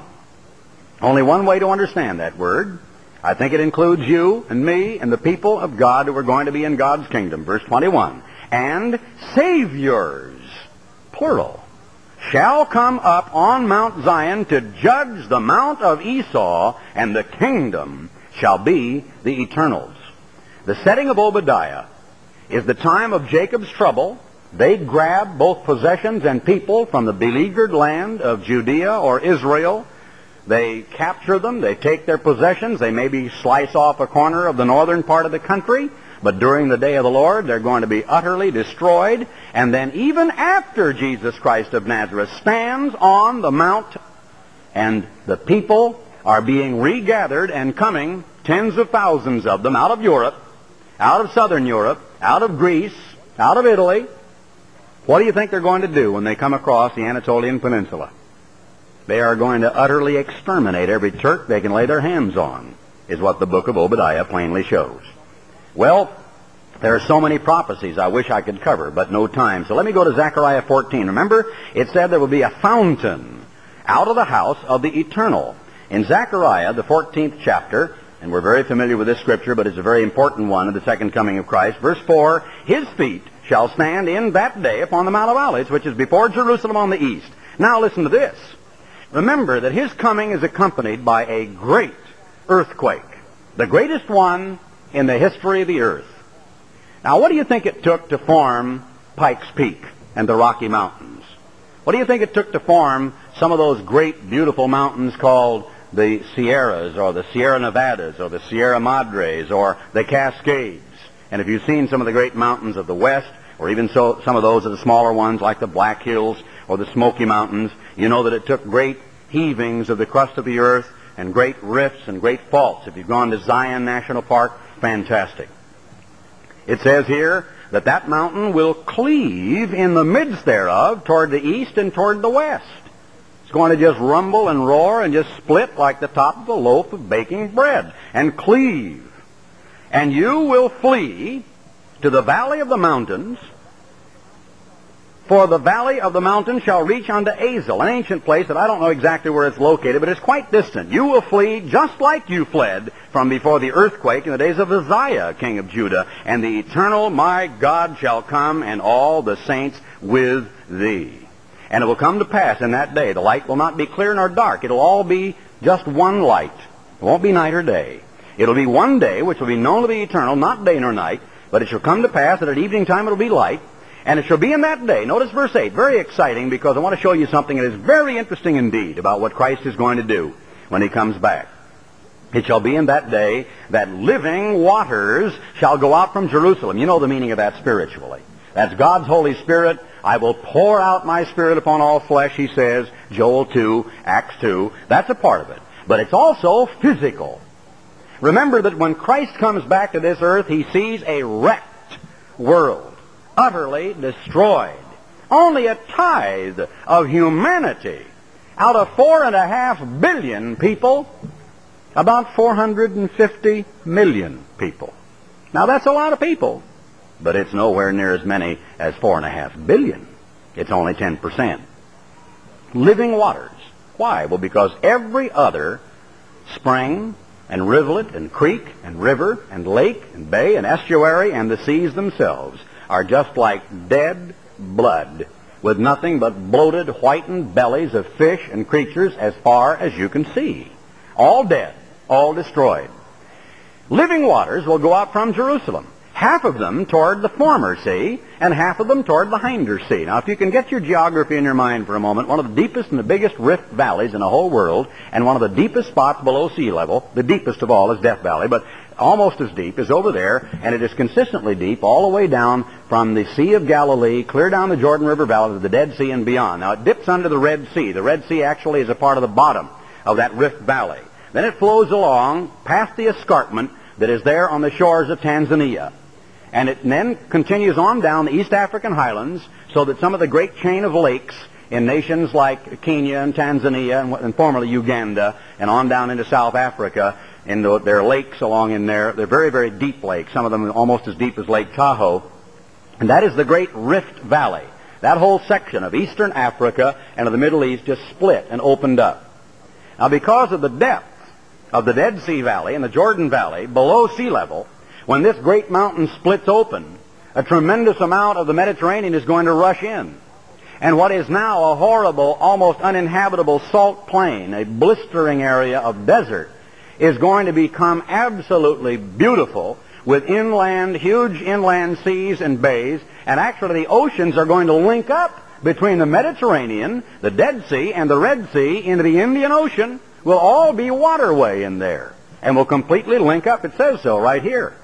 only one way to understand that word. I think it includes you and me and the people of God who are going to be in God's kingdom. Verse 21, and saviors, plural, shall come up on Mount Zion to judge the mount of Esau, and the kingdom shall be the Eternal's. The setting of Obadiah is the time of Jacob's trouble. They grab both possessions and people from the beleaguered land of Judea or Israel. They capture them, they take their possessions, they maybe slice off a corner of the northern part of the country, but during the day of the Lord, they're going to be utterly destroyed. And then even after Jesus Christ of Nazareth stands on the mount, and the people are being regathered and coming, tens of thousands of them, out of Europe, out of southern Europe, out of Greece, out of Italy. What do you think they're going to do when they come across the Anatolian Peninsula? They are going to utterly exterminate every Turk they can lay their hands on, is what the book of Obadiah plainly shows. Well, there are so many prophecies I wish I could cover, but no time. So let me go to Zechariah 14. Remember, it said there will be a fountain out of the house of the eternal. In Zechariah, the 14th chapter, and we're very familiar with this scripture, but it's a very important one of the second coming of Christ. Verse 4, his feet shall stand in that day upon the Mount of Olives, which is before Jerusalem on the east. Now listen to this. Remember that his coming is accompanied by a great earthquake, the greatest one in the history of the earth. Now, what do you think it took to form Pikes Peak and the Rocky Mountains? What do you think it took to form some of those great, beautiful mountains called the Sierras, or the Sierra Nevadas, or the Sierra Madres, or the Cascades? And if you've seen some of the great mountains of the West, or even so, some of those of the smaller ones like the Black Hills or the Smoky Mountains, you know that it took great heavings of the crust of the earth and great rifts and great faults. If you've gone to Zion National Park, fantastic. It says here that that mountain will cleave in the midst thereof toward the east and toward the west. It's going to just rumble and roar and just split like the top of a loaf of baking bread and cleave. And you will flee to the valley of the mountains, for the valley of the mountains shall reach unto Azel, an ancient place that I don't know exactly where it's located, but it's quite distant. You will flee just like you fled from before the earthquake in the days of Uzziah, king of Judah. And the eternal my God shall come, and all the saints with thee. And it will come to pass in that day, the light will not be clear nor dark. It'll all be just one light. It won't be night or day. It'll be one day, which will be known to the eternal, not day nor night, but it shall come to pass that at evening time it'll be light. And it shall be in that day, notice verse 8, very exciting, because I want to show you something that is very interesting indeed about what Christ is going to do when he comes back. It shall be in that day that living waters shall go out from Jerusalem. You know the meaning of that spiritually. That's God's Holy Spirit. I will pour out my Spirit upon all flesh, he says, Joel 2, Acts 2. That's a part of it. But it's also physical. Remember that when Christ comes back to this earth, he sees a wrecked world, utterly destroyed. Only a tithe of humanity out of 4.5 billion people, about 450 million people. Now that's a lot of people, but it's nowhere near as many as 4.5 billion. It's only 10%. Living waters. Why? Well, because every other spring and rivulet and creek and river and lake and bay and estuary and the seas themselves are just like dead blood, with nothing but bloated, whitened bellies of fish and creatures as far as you can see. All dead, all destroyed. Living waters will go out from Jerusalem, half of them toward the former sea and half of them toward the hinder sea. Now, if you can get your geography in your mind for a moment, one of the deepest and the biggest rift valleys in the whole world, and one of the deepest spots below sea level, the deepest of all is Death Valley, but almost as deep, is over there, and it is consistently deep all the way down from the Sea of Galilee, clear down the Jordan River Valley to the Dead Sea and beyond. Now, it dips under the Red Sea. The Red Sea actually is a part of the bottom of that Rift Valley. Then it flows along past the escarpment that is there on the shores of Tanzania. And it then continues on down the East African highlands, so that some of the great chain of lakes in nations like Kenya and Tanzania and formerly Uganda and on down into South Africa, there are lakes along in there. They're very, very deep lakes, some of them almost as deep as Lake Tahoe. And that is the Great Rift Valley. That whole section of Eastern Africa and of the Middle East just split and opened up. Now, because of the depth of the Dead Sea Valley and the Jordan Valley below sea level, when this great mountain splits open, a tremendous amount of the Mediterranean is going to rush in. And what is now a horrible, almost uninhabitable salt plain, a blistering area of desert, is going to become absolutely beautiful with inland, huge inland seas and bays, and actually the oceans are going to link up between the Mediterranean, the Dead Sea, and the Red Sea into the Indian Ocean. Will all be waterway in there, and will completely link up. It says so right here.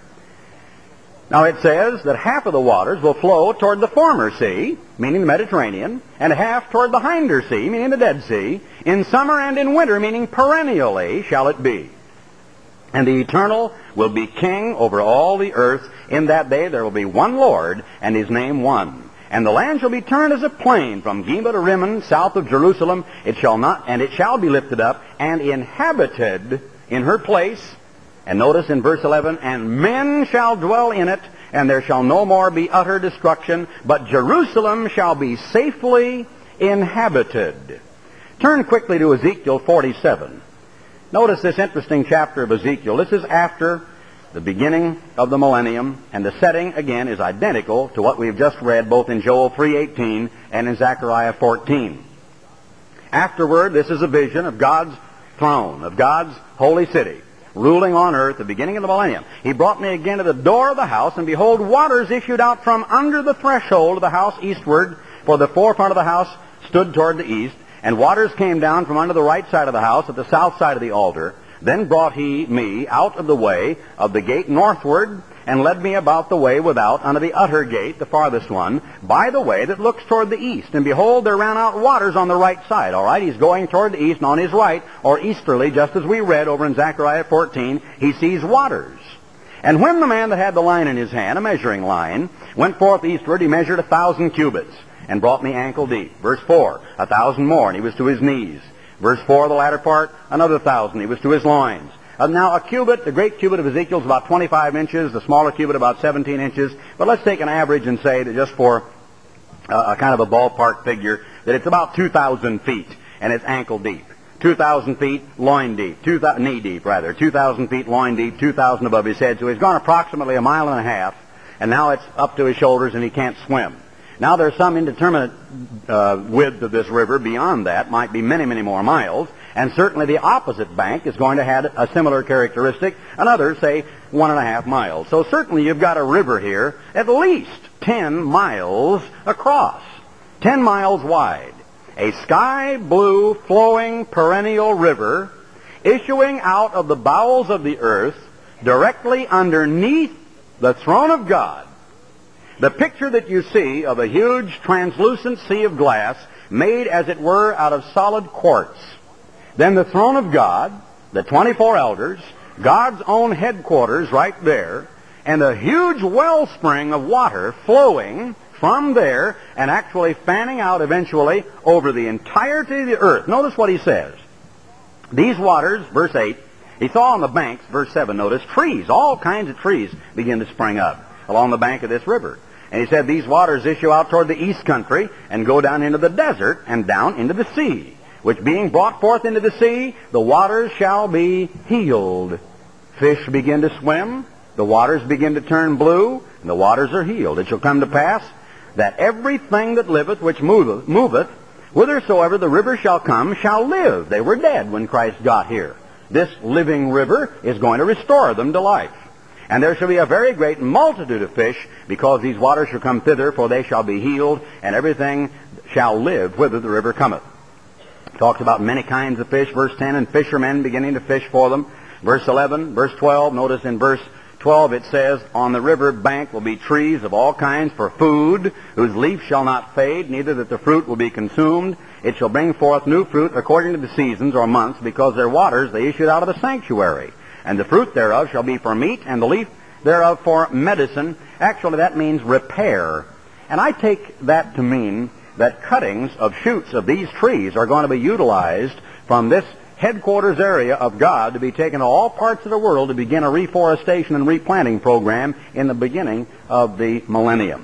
Now it says that half of the waters will flow toward the former sea, meaning the Mediterranean, and half toward the hinder sea, meaning the Dead Sea. In summer and in winter, meaning perennially, shall it be. And the Eternal will be king over all the earth. In that day there will be one Lord, and his name one. And the land shall be turned as a plain from Geba to Rimmon, south of Jerusalem. It shall be lifted up and inhabited in her place. And notice in verse 11, and men shall dwell in it, and there shall no more be utter destruction, but Jerusalem shall be safely inhabited. Turn quickly to Ezekiel 47. Notice this interesting chapter of Ezekiel. This is after the beginning of the millennium, and the setting, again, is identical to what we've just read both in Joel 3:18 and in Zechariah 14. Afterward, this is a vision of God's throne, of God's holy city, ruling on earth, the beginning of the millennium. He brought me again to the door of the house, and behold, waters issued out from under the threshold of the house eastward, for the forefront of the house stood toward the east, and waters came down from under the right side of the house at the south side of the altar. Then brought he me out of the way of the gate northward, and led me about the way without unto the utter gate, the farthest one, by the way that looks toward the east. And behold, there ran out waters on the right side. All right, he's going toward the east, and on his right, or easterly, just as we read over in Zechariah 14, he sees waters. And when the man that had the line in his hand, a measuring line, went forth eastward, he measured 1,000 cubits, and brought me ankle deep. Verse 4, 1,000 more, and he was to his knees. Verse 4, the latter part, another 1,000, he was to his loins. Now a cubit, the great cubit of Ezekiel is about 25 inches, the smaller cubit about 17 inches. But let's take an average and say that just for a kind of a ballpark figure, that it's about 2,000 feet, and it's ankle deep. 2,000 feet, loin deep, knee deep rather, 2,000 feet, loin deep, 2,000 above his head. So he's gone approximately a mile and a half, and now it's up to his shoulders and he can't swim. Now there's some indeterminate width of this river beyond that, might be many, many more miles, and certainly the opposite bank is going to have a similar characteristic, another, say, 1.5 miles. So certainly you've got a river here at least 10 miles across, 10 miles wide. A sky blue, flowing, perennial river issuing out of the bowels of the earth directly underneath the throne of God. The picture that you see of a huge translucent sea of glass made, as it were, out of solid quartz. Then the throne of God, the 24 elders, God's own headquarters right there, and a huge wellspring of water flowing from there and actually fanning out eventually over the entirety of the earth. Notice what he says. These waters, verse 8, he saw on the banks, verse 7, notice, trees, all kinds of trees begin to spring up along the bank of this river. And he said, these waters issue out toward the east country and go down into the desert and down into the sea, which being brought forth into the sea, the waters shall be healed. Fish begin to swim, the waters begin to turn blue, and the waters are healed. It shall come to pass that everything that liveth, which moveth, whithersoever the river shall come, shall live. They were dead when Christ got here. This living river is going to restore them to life. And there shall be a very great multitude of fish, because these waters shall come thither, for they shall be healed, and everything shall live whither the river cometh. Talks about many kinds of fish, verse 10, and fishermen beginning to fish for them. Verse 11, verse 12, notice in verse 12 it says, on the river bank will be trees of all kinds for food, whose leaf shall not fade, neither that the fruit will be consumed. It shall bring forth new fruit according to the seasons or months, because their waters they issued out of the sanctuary. And the fruit thereof shall be for meat, and the leaf thereof for medicine. Actually, that means repair. And I take that to mean that cuttings of shoots of these trees are going to be utilized from this headquarters area of God to be taken to all parts of the world to begin a reforestation and replanting program in the beginning of the millennium.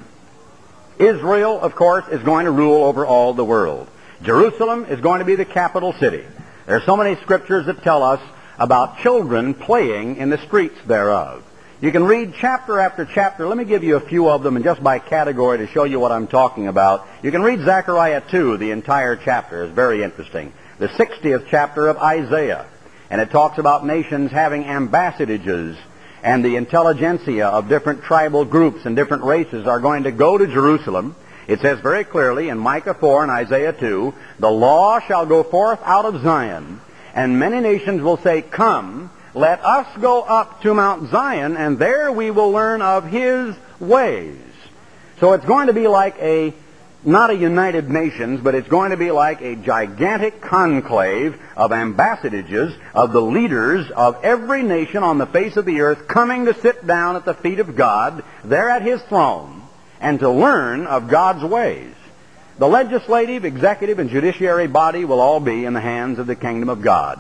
Israel, of course, is going to rule over all the world. Jerusalem is going to be the capital city. There are so many scriptures that tell us about children playing in the streets thereof. You can read chapter after chapter. Let me give you a few of them, and just by category to show you what I'm talking about. You can read Zechariah 2, the entire chapter. It's very interesting. The 60th chapter of Isaiah. And it talks about nations having ambassadors, and the intelligentsia of different tribal groups and different races are going to go to Jerusalem. It says very clearly in Micah 4 and Isaiah 2, the law shall go forth out of Zion, and many nations will say, come, let us go up to Mount Zion, and there we will learn of his ways. So it's going to be like not a United Nations, but it's going to be like a gigantic conclave of ambassadors, of the leaders of every nation on the face of the earth, coming to sit down at the feet of God, there at his throne, and to learn of God's ways. The legislative, executive, and judiciary body will all be in the hands of the kingdom of God.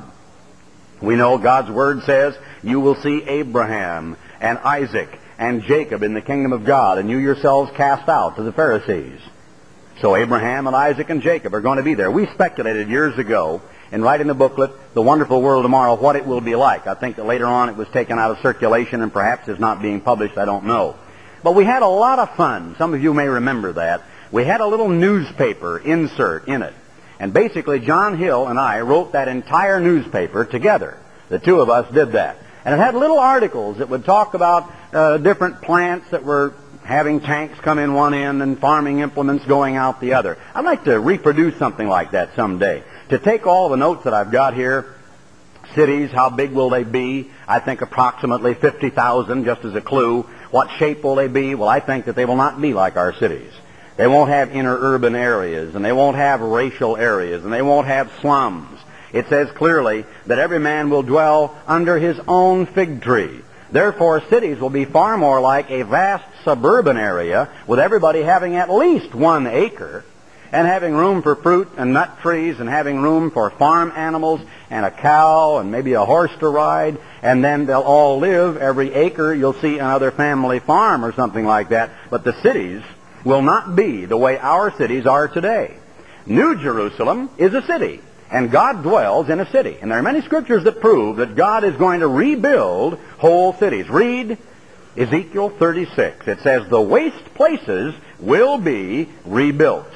We know God's Word says, you will see Abraham and Isaac and Jacob in the kingdom of God, and you yourselves cast out to the Pharisees. So Abraham and Isaac and Jacob are going to be there. We speculated years ago in writing the booklet, The Wonderful World Tomorrow, what it will be like. I think that later on it was taken out of circulation and perhaps is not being published. I don't know. But we had a lot of fun. Some of you may remember that. We had a little newspaper insert in it. And basically, John Hill and I wrote that entire newspaper together. The two of us did that. And it had little articles that would talk about different plants that were having tanks come in one end and farming implements going out the other. I'd like to reproduce something like that someday. To take all the notes that I've got here, cities, how big will they be? I think approximately 50,000, just as a clue. What shape will they be? Well, I think that they will not be like our cities. They won't have inner urban areas, and they won't have racial areas, and they won't have slums. It says clearly that every man will dwell under his own fig tree. Therefore, cities will be far more like a vast suburban area with everybody having at least 1 acre and having room for fruit and nut trees and having room for farm animals and a cow and maybe a horse to ride, and then they'll all live. Every acre you'll see another family farm or something like that. But the cities will not be the way our cities are today. New Jerusalem is a city, and God dwells in a city. And there are many scriptures that prove that God is going to rebuild whole cities. Read Ezekiel 36. It says, the waste places will be rebuilt.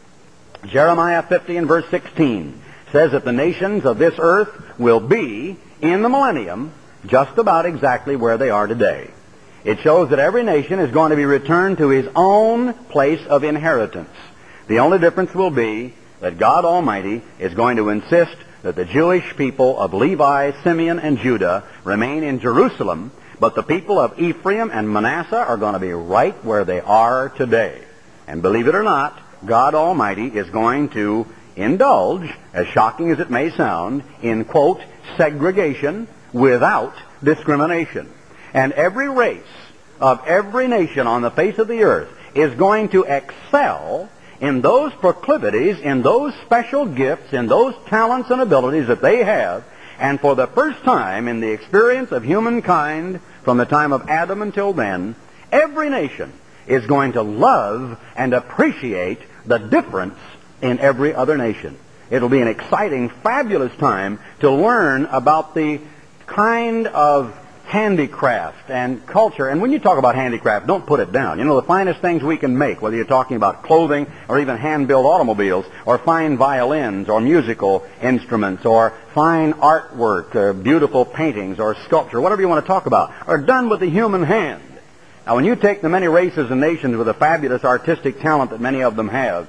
Jeremiah 50 and verse 16 says that the nations of this earth will be, in the millennium, just about exactly where they are today. It shows that every nation is going to be returned to his own place of inheritance. The only difference will be that God Almighty is going to insist that the Jewish people of Levi, Simeon, and Judah remain in Jerusalem, but the people of Ephraim and Manasseh are going to be right where they are today. And believe it or not, God Almighty is going to indulge, as shocking as it may sound, in, quote, segregation without discrimination. And every race of every nation on the face of the earth is going to excel in those proclivities, in those special gifts, in those talents and abilities that they have. And for the first time in the experience of humankind, from the time of Adam until then, every nation is going to love and appreciate the difference in every other nation. It'll be an exciting, fabulous time to learn about the kind of handicraft and culture. And when you talk about handicraft, don't put it down. You know, the finest things we can make, whether you're talking about clothing or even hand-built automobiles or fine violins or musical instruments or fine artwork or beautiful paintings or sculpture, whatever you want to talk about, are done with the human hand. Now, when you take the many races and nations with a fabulous artistic talent that many of them have,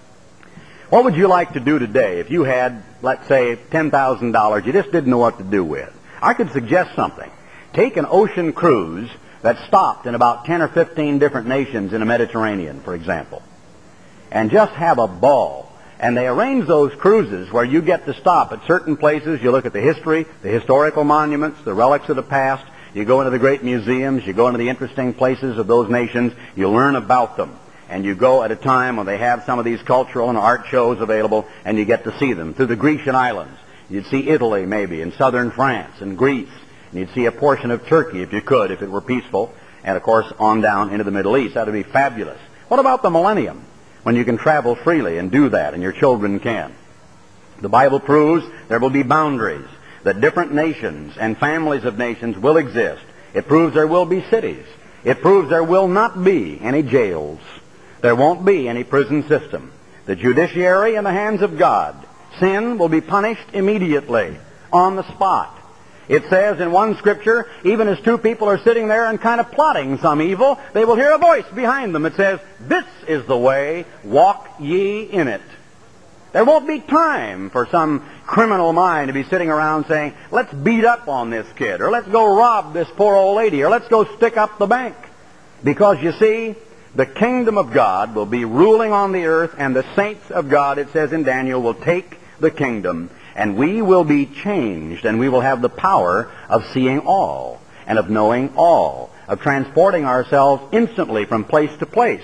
what would you like to do today if you had, let's say, $10,000 you just didn't know what to do with? I could suggest something. Take an ocean cruise that stopped in about 10 or 15 different nations in the Mediterranean, for example, and just have a ball. And they arrange those cruises where you get to stop at certain places. You look at the history, the historical monuments, the relics of the past. You go into the great museums. You go into the interesting places of those nations. You learn about them. And you go at a time when they have some of these cultural and art shows available, and you get to see them. Through the Grecian islands. You'd see Italy, maybe, and southern France, and Greece. And you'd see a portion of Turkey, if you could, if it were peaceful. And, of course, on down into the Middle East. That would be fabulous. What about the millennium, when you can travel freely and do that, and your children can? The Bible proves there will be boundaries, that different nations and families of nations will exist. It proves there will be cities. It proves there will not be any jails. There won't be any prison system. The judiciary in the hands of God. Sin will be punished immediately, on the spot. It says in one scripture, even as two people are sitting there and kind of plotting some evil, they will hear a voice behind them. It says, this is the way, walk ye in it. There won't be time for some criminal mind to be sitting around saying, let's beat up on this kid, or let's go rob this poor old lady, or let's go stick up the bank. Because you see, the kingdom of God will be ruling on the earth, and the saints of God, it says in Daniel, will take the kingdom, and we will be changed, and we will have the power of seeing all, and of knowing all, of transporting ourselves instantly from place to place,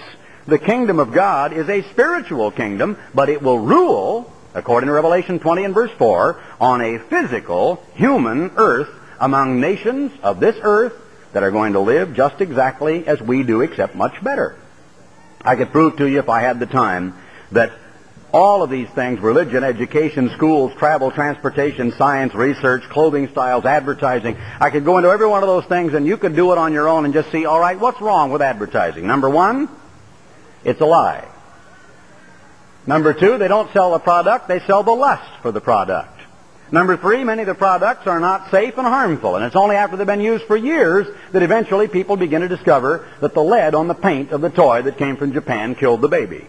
The kingdom of God is a spiritual kingdom, but it will rule, according to Revelation 20 and verse 4, on a physical, human earth among nations of this earth that are going to live just exactly as we do, except much better. I could prove to you, if I had the time, that all of these things, religion, education, schools, travel, transportation, science, research, clothing styles, advertising, I could go into every one of those things and you could do it on your own and just see, all right, what's wrong with advertising? Number one, it's a lie. Number two, they don't sell the product, they sell the lust for the product. Number three, many of the products are not safe and harmful, and it's only after they've been used for years that eventually people begin to discover that the lead on the paint of the toy that came from Japan killed the baby.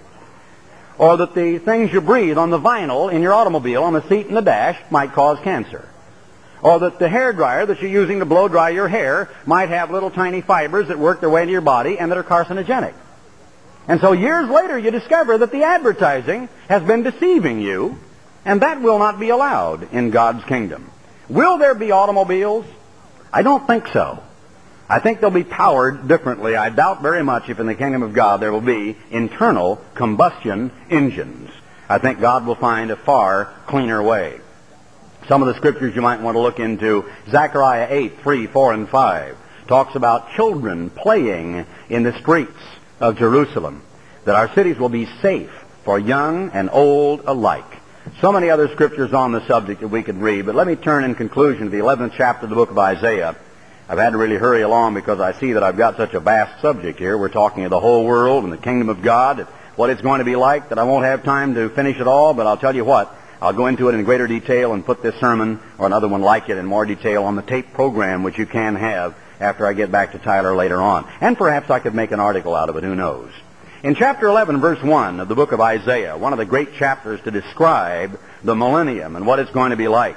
Or that the things you breathe on the vinyl in your automobile, on the seat and the dash, might cause cancer. Or that the hair dryer that you're using to blow dry your hair might have little tiny fibers that work their way into your body and that are carcinogenic. And so years later you discover that the advertising has been deceiving you, and that will not be allowed in God's kingdom. Will there be automobiles? I don't think so. I think they'll be powered differently. I doubt very much if in the kingdom of God there will be internal combustion engines. I think God will find a far cleaner way. Some of the scriptures you might want to look into, Zechariah 8, 3, 4, and 5, talks about children playing in the streets of Jerusalem, that our cities will be safe for young and old alike. So many other scriptures on the subject that we could read, but let me turn in conclusion to the 11th chapter of the book of Isaiah. I've had to really hurry along because I see that I've got such a vast subject here. We're talking of the whole world and the kingdom of God, what it's going to be like, that I won't have time to finish it all, but I'll tell you what, I'll go into it in greater detail and put this sermon or another one like it in more detail on the tape program, which you can have after I get back to Tyler later on. And perhaps I could make an article out of it, who knows. In chapter 11, verse 1 of the book of Isaiah, one of the great chapters to describe the millennium and what it's going to be like,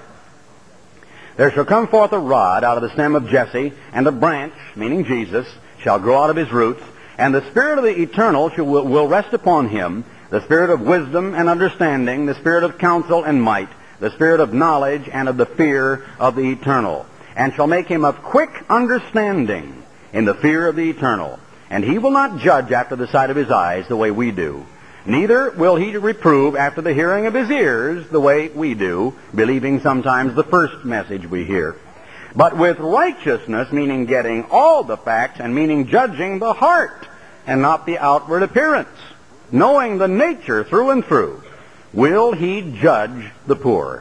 there shall come forth a rod out of the stem of Jesse, and a branch, meaning Jesus, shall grow out of his roots, and the Spirit of the Eternal will rest upon him, the Spirit of wisdom and understanding, the Spirit of counsel and might, the Spirit of knowledge and of the fear of the Eternal, and shall make him of quick understanding in the fear of the Eternal. And he will not judge after the sight of his eyes the way we do. Neither will he reprove after the hearing of his ears the way we do, believing sometimes the first message we hear. But with righteousness, meaning getting all the facts, and meaning judging the heart and not the outward appearance, knowing the nature through and through, will he judge the poor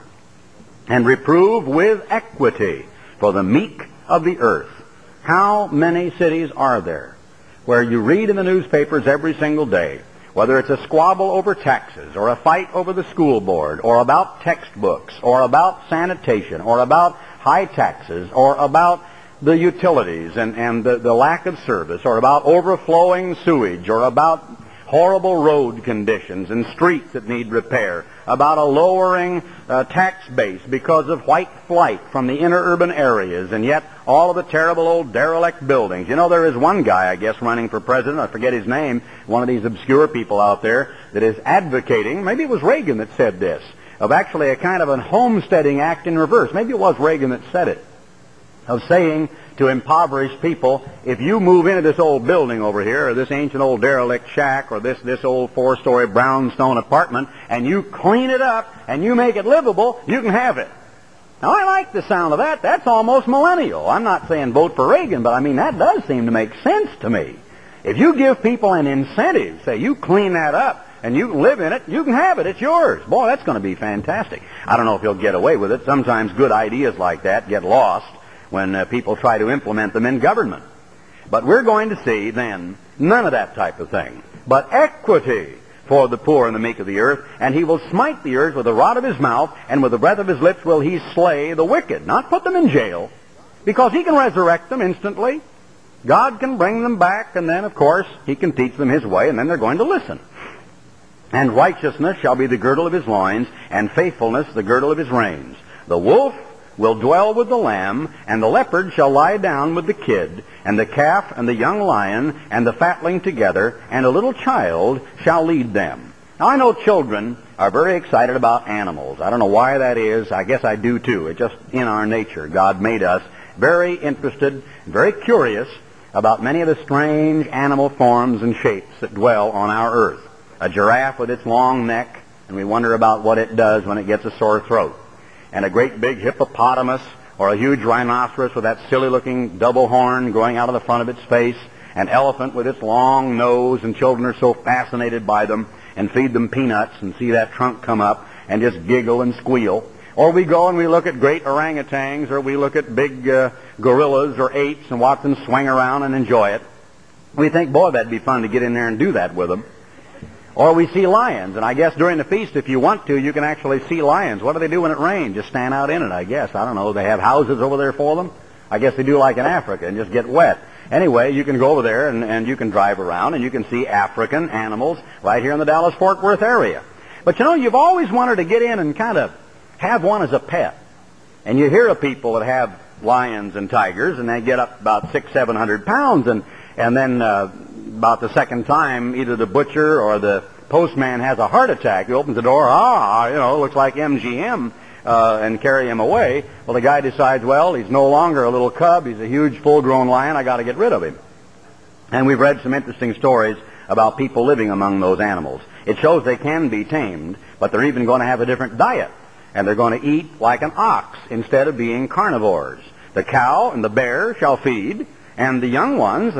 and reprove with equity for the meek of the earth. How many cities are there where you read in the newspapers every single day, whether it's a squabble over taxes, or a fight over the school board, or about textbooks, or about sanitation, or about high taxes, or about the utilities and the lack of service, or about overflowing sewage, or about horrible road conditions and streets that need repair, about a lowering tax base because of white flight from the inner urban areas, and yet all of the terrible old derelict buildings. You know, there is one guy, I guess, running for president, I forget his name, one of these obscure people out there, that is advocating, maybe it was Reagan that said this, of actually a kind of a homesteading act in reverse. Maybe it was Reagan that said it, of saying to impoverished people, if you move into this old building over here, or this ancient old derelict shack, or this old four-story brownstone apartment, and you clean it up, and you make it livable, you can have it. Now, I like the sound of that. That's almost millennial. I'm not saying vote for Reagan, but I mean, that does seem to make sense to me. If you give people an incentive, say, you clean that up, and you live in it, you can have it. It's yours. Boy, that's going to be fantastic. I don't know if he'll get away with it. Sometimes good ideas like that get lost when people try to implement them in government. But we're going to see then none of that type of thing, but equity for the poor and the meek of the earth, and he will smite the earth with the rod of his mouth, and with the breath of his lips will he slay the wicked. Not put them in jail, because he can resurrect them instantly. God can bring them back, and then, of course, he can teach them his way, and then they're going to listen. And righteousness shall be the girdle of his loins, and faithfulness the girdle of his reins. The wolf will dwell with the lamb, and the leopard shall lie down with the kid, and the calf and the young lion and the fatling together, and a little child shall lead them. Now, I know children are very excited about animals. I don't know why that is. I guess I do too. It's just in our nature. God made us very interested, very curious about many of the strange animal forms and shapes that dwell on our earth. A giraffe with its long neck, and we wonder about what it does when it gets a sore throat. And a great big hippopotamus, or a huge rhinoceros with that silly-looking double horn growing out of the front of its face. An elephant with its long nose, and children are so fascinated by them and feed them peanuts and see that trunk come up and just giggle and squeal. Or we go and we look at great orangutans, or we look at big gorillas or apes and watch them swing around and enjoy it. We think, boy, that'd be fun to get in there and do that with them. Or we see lions, and I guess during the feast, if you want to, you can actually see lions. What do they do when it rains? Just stand out in it, I guess. I don't know. They have houses over there for them? I guess they do like in Africa and just get wet. Anyway, you can go over there and you can drive around and you can see African animals right here in the Dallas-Fort Worth area. But you know, you've always wanted to get in and kind of have one as a pet. And you hear of people that have lions and tigers, and they get up about 600-700 pounds, and then about the second time, either the butcher or the postman has a heart attack. He opens the door, looks like MGM, and carry him away. Well, the guy decides, well, he's no longer a little cub. He's a huge, full-grown lion. I got to get rid of him. And we've read some interesting stories about people living among those animals. It shows they can be tamed, but they're even going to have a different diet. And they're going to eat like an ox instead of being carnivores. The cow and the bear shall feed, and the young ones, a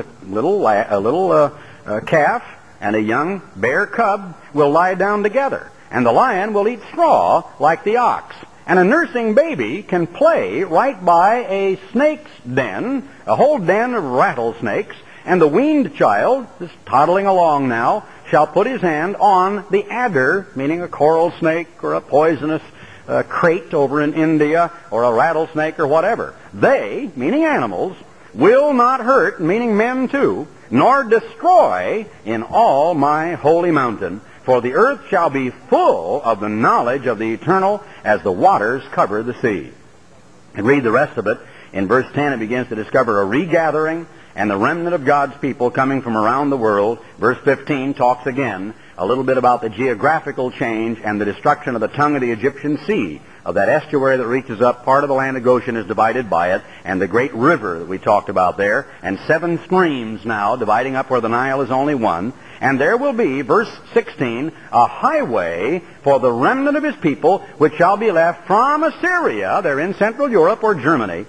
little calf and a young bear cub, will lie down together. And the lion will eat straw like the ox. And a nursing baby can play right by a snake's den, a whole den of rattlesnakes, and the weaned child, just toddling along now, shall put his hand on the adder, meaning a coral snake or a poisonous crate over in India, or a rattlesnake or whatever. They, meaning animals, will not hurt, meaning men too, nor destroy in all my holy mountain, for the earth shall be full of the knowledge of the eternal as the waters cover the sea. And read the rest of it. In verse 10 it begins to discover a regathering and the remnant of God's people coming from around the world. Verse 15 talks again a little bit about the geographical change and the destruction of the tongue of the Egyptian sea, of that estuary that reaches up. Part of the land of Goshen is divided by it, and the great river that we talked about there, and 7 streams now dividing up where the Nile is only one. And there will be, verse 16, a highway for the remnant of his people, which shall be left from Assyria, they're in Central Europe or Germany,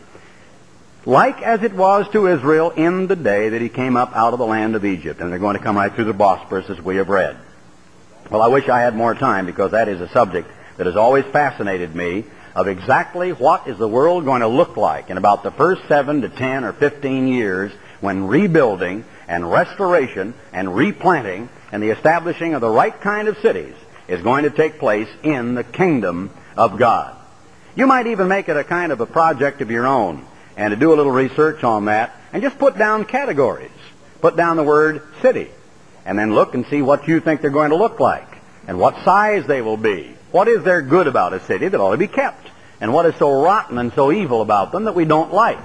like as it was to Israel in the day that he came up out of the land of Egypt. And they're going to come right through the Bosporus, as we have read. Well, I wish I had more time, because that is a subject that has always fascinated me, of exactly what is the world going to look like in about the first 7 to 10 or 15 years, when rebuilding and restoration and replanting and the establishing of the right kind of cities is going to take place in the kingdom of God. You might even make it a kind of a project of your own, and to do a little research on that, and just put down categories. Put down the word city, and then look and see what you think they're going to look like, and what size they will be. What is there good about a city that ought to be kept? And what is so rotten and so evil about them that we don't like?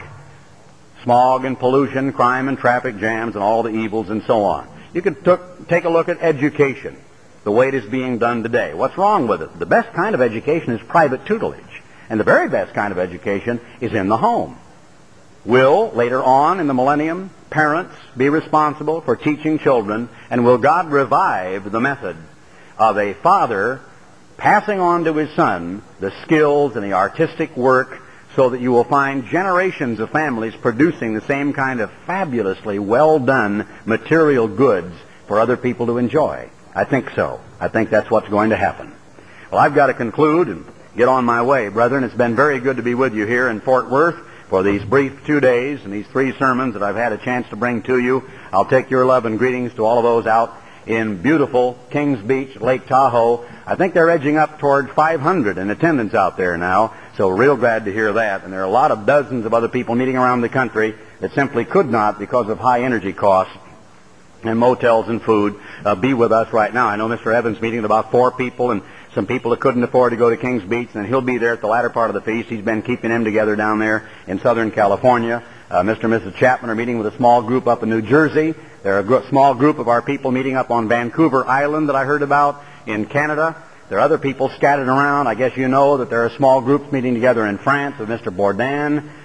Smog and pollution, crime and traffic jams, and all the evils and so on. You could take a look at education, the way it is being done today. What's wrong with it? The best kind of education is private tutelage, and the very best kind of education is in the home. Will, later on in the millennium, parents be responsible for teaching children, and will God revive the method of a father passing on to his son the skills and the artistic work, so that you will find generations of families producing the same kind of fabulously well-done material goods for other people to enjoy? I think so. I think that's what's going to happen. Well, I've got to conclude and get on my way, brethren. It's been very good to be with you here in Fort Worth for these brief 2 days and these 3 sermons that I've had a chance to bring to you. I'll take your love and greetings to all of those out in beautiful Kings Beach, Lake Tahoe. I think they're edging up toward 500 in attendance out there now, so real glad to hear that. And there are a lot of dozens of other people meeting around the country that simply could not, because of high energy costs and motels and food, be with us right now. I know Mr. Evans meeting with about 4 people, and some people that couldn't afford to go to Kings Beach, and he'll be there at the latter part of the feast. He's been keeping them together down there in Southern California. Mr. and Mrs. Chapman are meeting with a small group up in New Jersey. There are a small group of our people meeting up on Vancouver Island that I heard about in Canada. There are other people scattered around. I guess you know that there are small groups meeting together in France with Mr. Bourdain.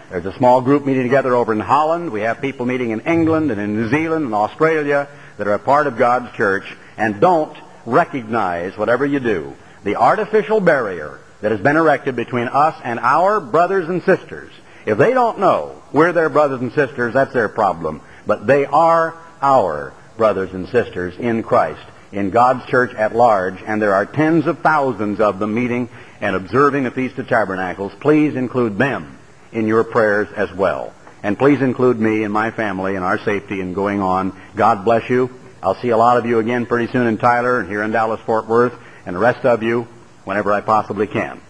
There's a small group meeting together over in Holland. We have people meeting in England and in New Zealand and Australia that are a part of God's church. And don't recognize, whatever you do, the artificial barrier that has been erected between us and our brothers and sisters. If they don't know we're their brothers and sisters, that's their problem. But they are our brothers and sisters in Christ, in God's church at large, and there are tens of thousands of them meeting and observing the Feast of Tabernacles. Please include them in your prayers as well. And please include me and my family and our safety in going on. God bless you. I'll see a lot of you again pretty soon in Tyler and here in Dallas-Fort Worth, and the rest of you whenever I possibly can.